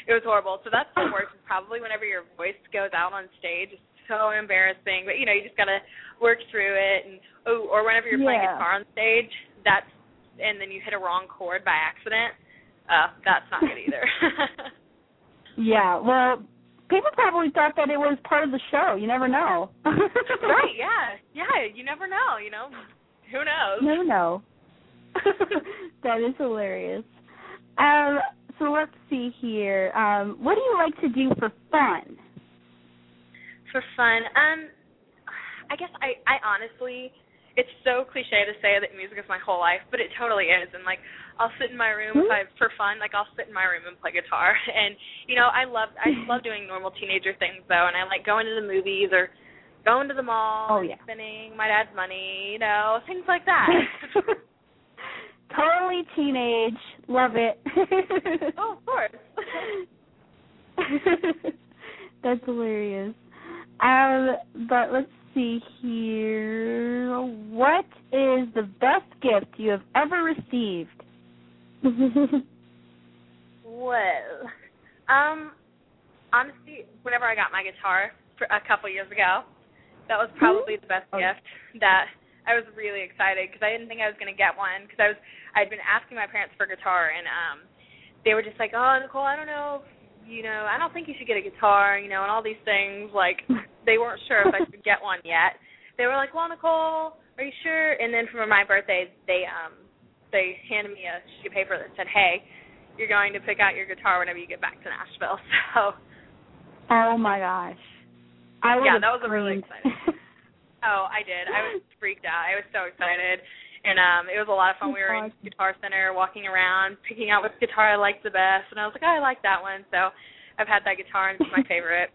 It was horrible. So that's the worst. Is probably whenever your voice goes out on stage. It's so embarrassing. But, you just got to work through it. And or whenever you're playing guitar on stage, and then you hit a wrong chord by accident, that's not good either. Yeah, well, people probably thought that it was part of the show. You never know. Right, yeah. Yeah, you never know, Who knows? Never know. That is hilarious. So let's see here. What do you like to do for fun? For fun? I guess I honestly, it's so cliche to say that music is my whole life, but it totally is. And, I'll sit in my room for fun. I'll sit in my room and play guitar. And, I love doing normal teenager things, though, and I like going to the movies or going to the mall and spending my dad's money, things like that. Totally teenage. Love it. Oh, of course. That's hilarious. But let's see here. What is the best gift you have ever received? Well, honestly, whenever I got my guitar a couple years ago, that was probably the best gift. That I was really excited because I didn't think I was going to get one because I'd been asking my parents for a guitar, and they were just like, oh, Nicole, I don't know, I don't think you should get a guitar, and all these things. They weren't sure if I should get one yet. They were like, well, Nicole, are you sure? And then for my birthday, they handed me a sheet of paper that said, hey, you're going to pick out your guitar whenever you get back to Nashville. So. Oh, my gosh. Yeah, that was really exciting. Oh, I did. I was freaked out. I was so excited. And it was a lot of fun. We were in Guitar Center walking around, picking out which guitar I liked the best. And I was like, I like that one. So I've had that guitar, and it's my favorite.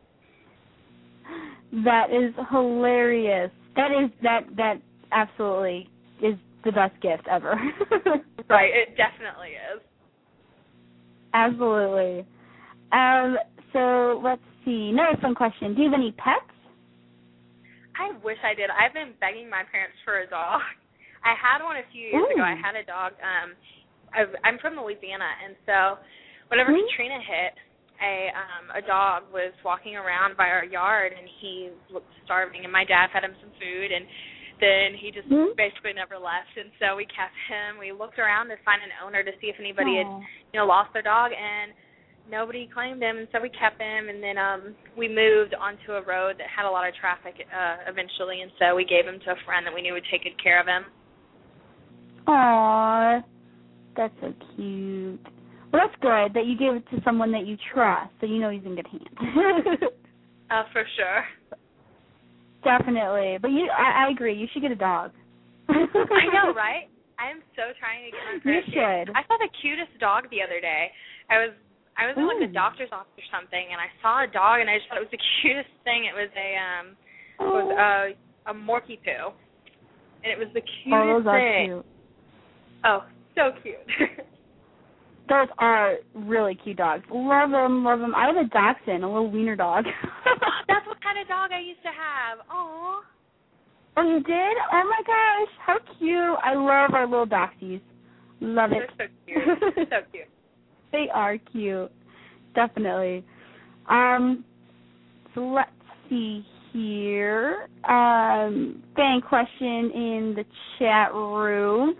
That is hilarious. That absolutely is the best gift ever. Right, it definitely is. Absolutely. So let's see. Another fun question. Do you have any pets? I wish I did. I've been begging my parents for a dog. I had one a few years ago. I had a dog. I'm from Louisiana, and so whenever Katrina hit, a dog was walking around by our yard, and he looked starving, and my dad fed him some food, and then he just basically never left, and so we kept him. We looked around to find an owner to see if anybody had, lost their dog, and nobody claimed him, and so we kept him, and then we moved onto a road that had a lot of traffic eventually, and so we gave him to a friend that we knew would take good care of him. Aww, that's so cute. Well, that's good that you gave it to someone that you trust, so you know he's in good hands. For sure. Definitely. But I agree. You should get a dog. I know, right? I am so trying to get my parents. You should. I saw the cutest dog the other day. I was in the doctor's office or something, and I saw a dog, and I just thought it was the cutest thing. It was a Morkie Poo, and it was the cutest thing. Cute. Oh, so cute. Those are really cute dogs. Love them, love them. I have a Dachshund, a little wiener dog. That's what kind of dog I used to have. Aww. Oh, you did? Oh, my gosh. How cute. I love our little Dachsies. Love it. They're so cute. So cute. They are cute. Definitely. So let's see here. Fan question in the chat room.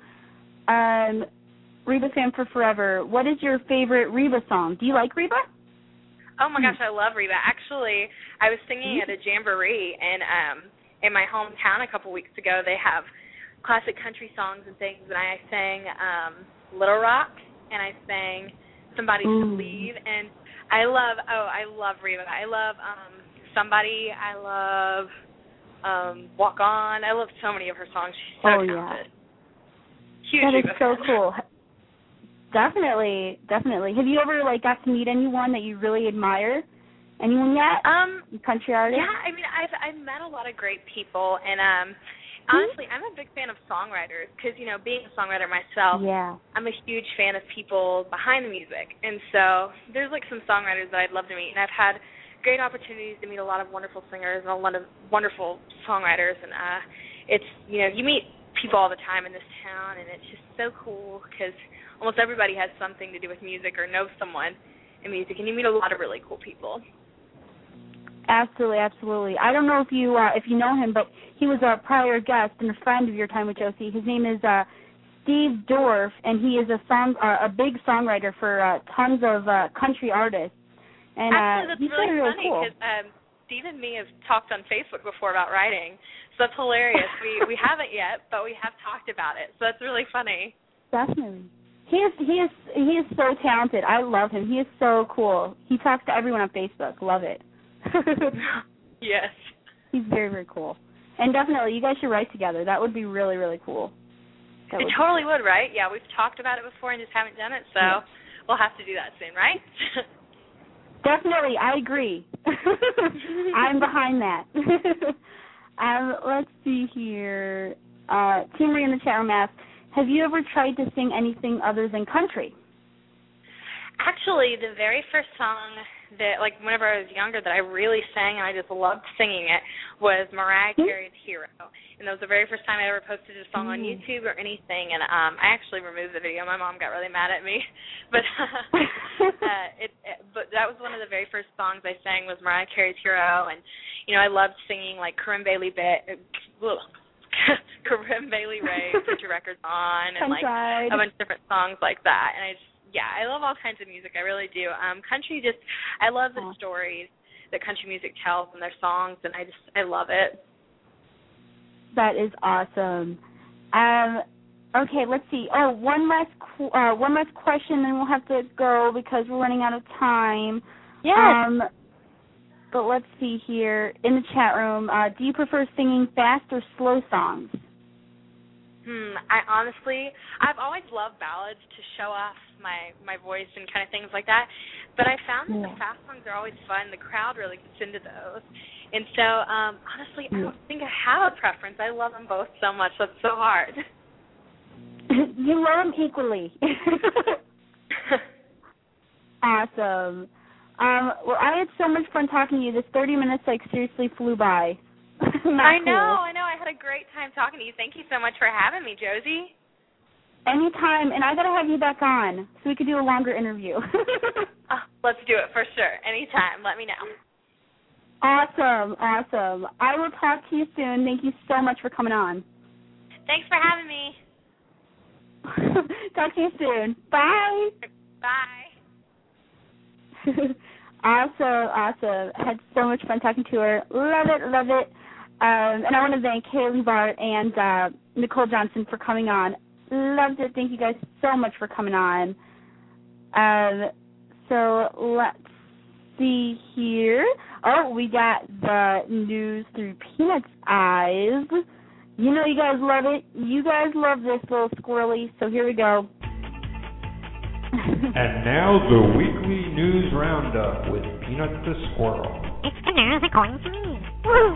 Reba fan for forever. What is your favorite Reba song? Do you like Reba? Oh my gosh, I love Reba. Actually, I was singing at a jamboree in my hometown a couple weeks ago. They have classic country songs and things, and I sang Little Rock, and I sang Somebody to Believe, and I love Reba. I love Somebody. I love Walk On. I love so many of her songs. She's so talented. Huge that is Reba so fan. cool. Definitely. Have you ever got to meet anyone that you really admire? Anyone yet? Country artist? Yeah, I mean, I've met a lot of great people, and honestly, I'm a big fan of songwriters because, being a songwriter myself, I'm a huge fan of people behind the music, and so there's some songwriters that I'd love to meet, and I've had great opportunities to meet a lot of wonderful singers and a lot of wonderful songwriters, and it's you meet people all the time in this town, and it's just so cool because almost everybody has something to do with music or knows someone, in music, and you meet a lot of really cool people. Absolutely, absolutely. I don't know if you know him, but he was a prior guest and a friend of Your Time with Josie. His name is Steve Dorff, and he is a big songwriter for tons of country artists. And actually, that's he's really funny cool. because Steve and me have talked on Facebook before about writing, so that's hilarious. we haven't yet, but we have talked about it, so that's really funny. Definitely. He is so talented. I love him. He is so cool. He talks to everyone on Facebook. Love it. Yes. He's very, very cool. And definitely, you guys should write together. That would be really, really cool. It totally would, right? Yeah, we've talked about it before and just haven't done it, so we'll have to do that soon, right? Definitely, I agree. I'm behind that. Let's see here. Team Marie in the chat room asks, have you ever tried to sing anything other than country? Actually, the very first song that, like, whenever I was younger that I really sang and I just loved singing it was Mariah Carey's Hero. And that was the very first time I ever posted a song on YouTube or anything. And I actually removed the video. My mom got really mad at me. But but that was one of the very first songs I sang was Mariah Carey's Hero. And, you know, I loved singing, like, Corinne Bailey Ray, Put Your Records On, and, like, a bunch of different songs like that. And I love all kinds of music. I really do. Country I love the stories that country music tells and their songs, and I love it. That is awesome. Okay, let's see. Oh, one last question, then we'll have to go because we're running out of time. Yes. But let's see here in the chat room. Do you prefer singing fast or slow songs? I've always loved ballads to show off my voice and kind of things like that. But I found that the fast songs are always fun. The crowd really gets into those. And so, honestly, I don't think I have a preference. I love them both so much. That's so hard. You love them equally. Awesome. Well, I had so much fun talking to you. This 30 minutes, seriously flew by. I know. I had a great time talking to you. Thank you so much for having me, Josie. Anytime, and I got to have you back on so we could do a longer interview. Let's do it for sure. Anytime. Let me know. Awesome. I will talk to you soon. Thank you so much for coming on. Thanks for having me. Talk to you soon. Bye. Bye. Awesome. Had so much fun talking to her. Love it. And I want to thank Haley Bart and Nicole Johnson for coming on. Loved it. Thank you guys so much for coming on. So let's see here. Oh, we got the news through Peanut's eyes. You know you guys love it. You guys love this little squirrely, so here we go. And now the weekly news roundup with Peanut the Squirrel. It's the news according to me. Woo!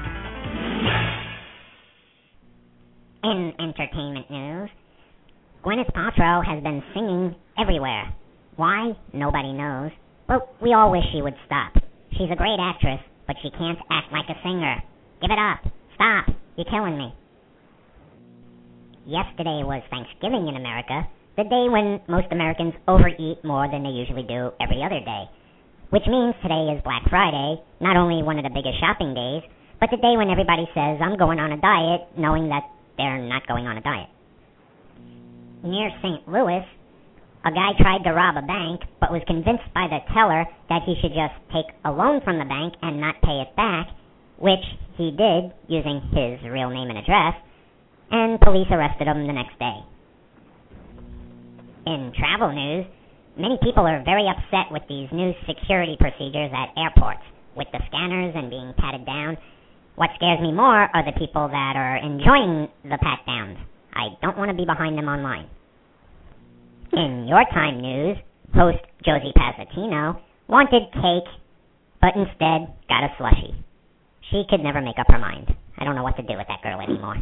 In entertainment news, Gwyneth Paltrow has been singing everywhere. Why? Nobody knows. But we all wish she would stop. She's a great actress, but she can't act like a singer. Give it up. Stop. You're killing me. Yesterday was Thanksgiving in America, the day when most Americans overeat more than they usually do every other day. Which means today is Black Friday, not only one of the biggest shopping days, but the day when everybody says, I'm going on a diet, knowing that they're not going on a diet. Near St. Louis, a guy tried to rob a bank, but was convinced by the teller that he should just take a loan from the bank and not pay it back, which he did using his real name and address, and police arrested him the next day. In travel news, many people are very upset with these new security procedures at airports, with the scanners and being patted down. What scares me more are the people that are enjoying the pat-downs. I don't want to be behind them online. In Your Time news, host Josie Pasatino wanted cake, but instead got a slushie. She could never make up her mind. I don't know what to do with that girl anymore.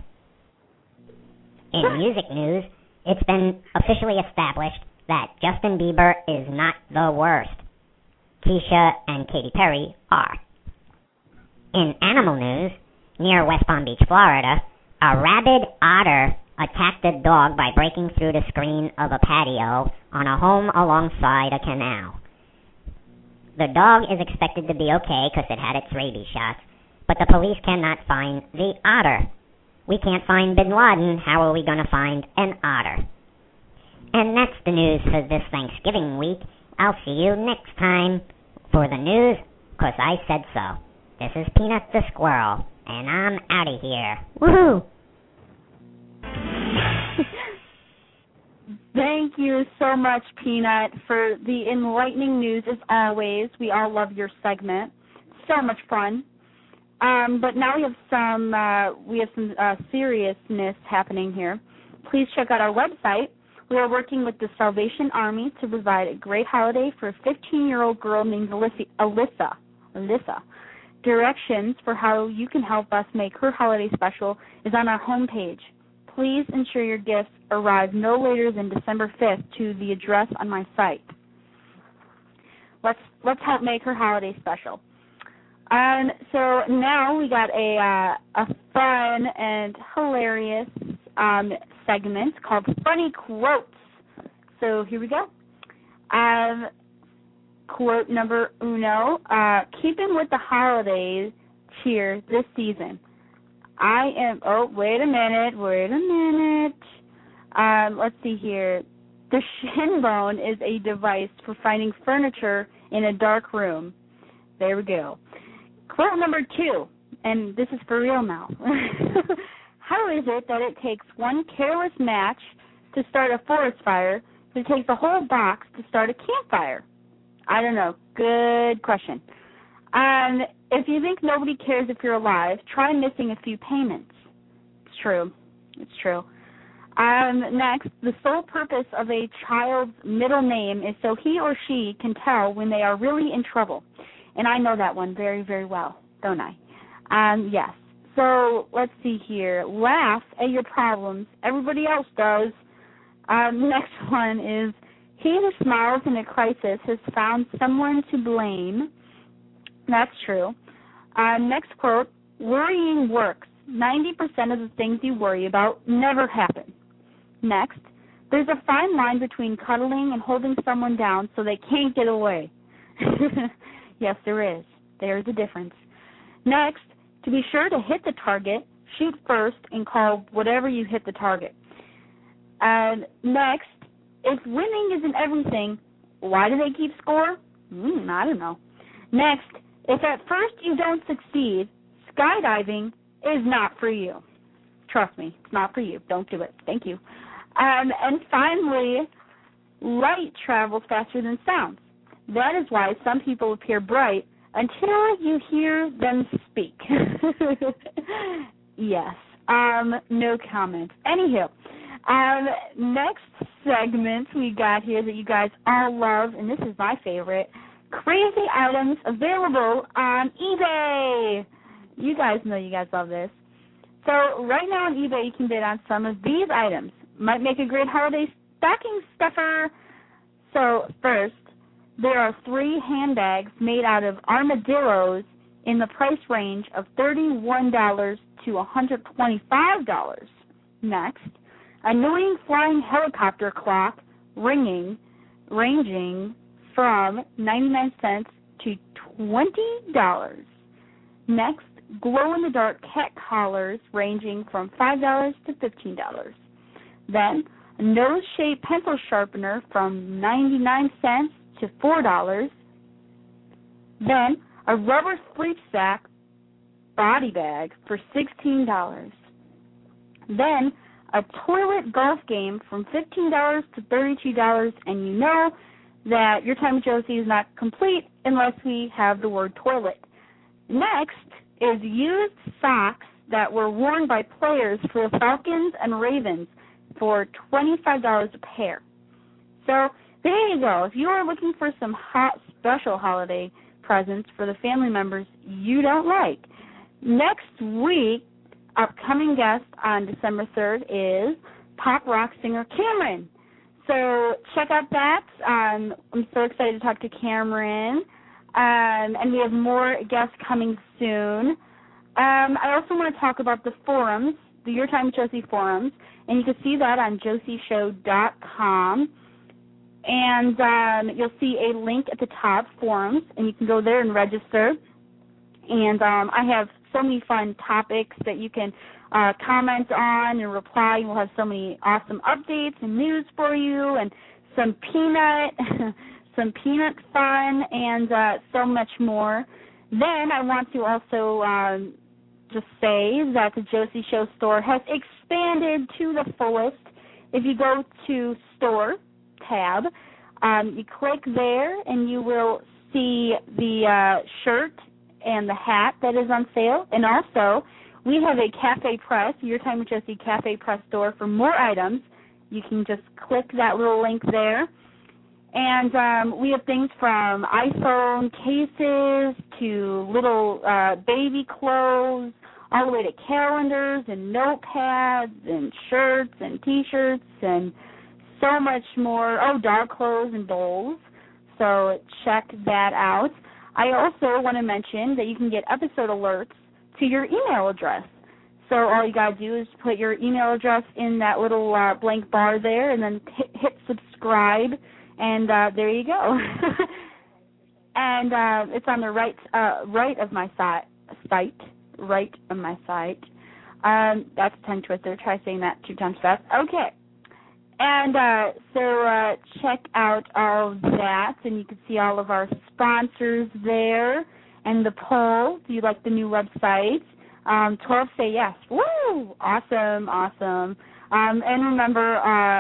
In music news, it's been officially established that Justin Bieber is not the worst. Keisha and Katy Perry are. In animal news, near West Palm Beach, Florida, a rabid otter attacked a dog by breaking through the screen of a patio on a home alongside a canal. The dog is expected to be okay because it had its rabies shots, but the police cannot find the otter. We can't find Bin Laden. How are we going to find an otter? And that's the news for this Thanksgiving week. I'll see you next time for the news, because I said so. This is Peanut the Squirrel, and I'm out of here. Woohoo! Thank you so much, Peanut, for the enlightening news as always. We all love your segment. So much fun. But now we have some seriousness happening here. Please check out our website. We are working with the Salvation Army to provide a great holiday for a 15-year-old girl named Alyssa. Directions for how you can help us make her holiday special is on our homepage. Please ensure your gifts arrive no later than December 5th to the address on my site. Let's help make her holiday special. So now we got a fun and hilarious segment called Funny Quotes. So here we go. Quote number uno, keeping with the holidays cheer this season. Wait a minute. Let's see here. The shin bone is a device for finding furniture in a dark room. There we go. Quote number two, and this is for real now. How is it that it takes one careless match to start a forest fire, but it takes a whole box to start a campfire? I don't know. Good question. If you think nobody cares if you're alive, try missing a few payments. It's true. Next, the sole purpose of a child's middle name is so he or she can tell when they are really in trouble. And I know that one very, very well, don't I? Yes. So let's see here. Laugh at your problems. Everybody else does. Next one is, he who smiles in a crisis has found someone to blame. That's true. Next quote, worrying works. 90% of the things you worry about never happen. Next, there's a fine line between cuddling and holding someone down so they can't get away. Yes, there is. There's a difference. Next, to be sure to hit the target, shoot first and call whatever you hit the target. Next, if winning isn't everything, why do they keep score? I don't know. Next, if at first you don't succeed, skydiving is not for you. Trust me, it's not for you. Don't do it. Thank you. And finally, light travels faster than sound. That is why some people appear bright until you hear them speak. Yes. No comment. Anywho, next segment we got here that you guys all love, and this is my favorite, crazy items available on eBay. You guys know you guys love this. So right now on eBay you can bid on some of these items. Might make a great holiday stocking stuffer. So first, there are 3 handbags made out of armadillos in the price range of $31 to $125. Next, a annoying flying helicopter clock ranging from 99 cents to $20. Next, glow-in-the-dark cat collars ranging from $5 to $15. Then, a nose-shaped pencil sharpener from 99 cents to $4. Then, a rubber sleep sack body bag for $16. Then, a toilet golf game from $15 to $32, and you know that your time with Josie is not complete unless we have the word toilet. Next is used socks that were worn by players for the Falcons and Ravens for $25 a pair. So there you go. If you are looking for some hot special holiday presents for the family members you don't like, next week, upcoming guest on December 3rd is pop rock singer Cameron. So check out that. I'm so excited to talk to Cameron. And we have more guests coming soon. I also want to talk about the forums, the Your Time with Josie forums, and you can see that on josieshow.com. And you'll see a link at the top, forums, and you can go there and register. And I have so many fun topics that you can comment on and reply. We'll have so many awesome updates and news for you, and some peanut fun, and so much more. Then I want to also just say that the Josie Show store has expanded to the fullest. If you go to Store tab, you click there, and you will see the shirt and the hat that is on sale. And also, we have a Cafe Press, Your Time with Josie Cafe Press store for more items. You can just click that little link there. And we have things from iPhone cases to little baby clothes, all the way to calendars and notepads and shirts and T-shirts and so much more. Oh, dog clothes and bowls. So check that out. I also want to mention that you can get episode alerts to your email address. So all you got to do is put your email address in that little blank bar there, and then hit subscribe, and there you go. And it's on the right of my site. Right of my site. That's a tongue twister. Try saying that 2 times fast. Okay. And so check out all of that, and you can see all of our sponsors there, and the poll. Do you like the new website? 12 say yes. Woo! Awesome. And remember,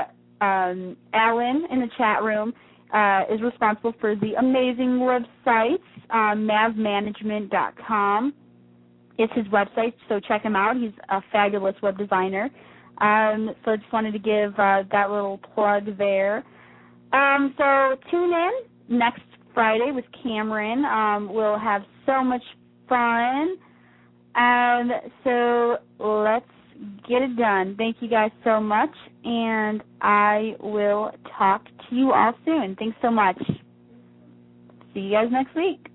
Alan in the chat room is responsible for the amazing websites, mavmanagement.com. It's his website, so check him out. He's a fabulous web designer. So I just wanted to give that little plug there. So tune in next Friday with Cameron. We'll have so much fun. So let's get it done. Thank you guys so much, and I will talk to you all soon. Thanks so much. See you guys next week.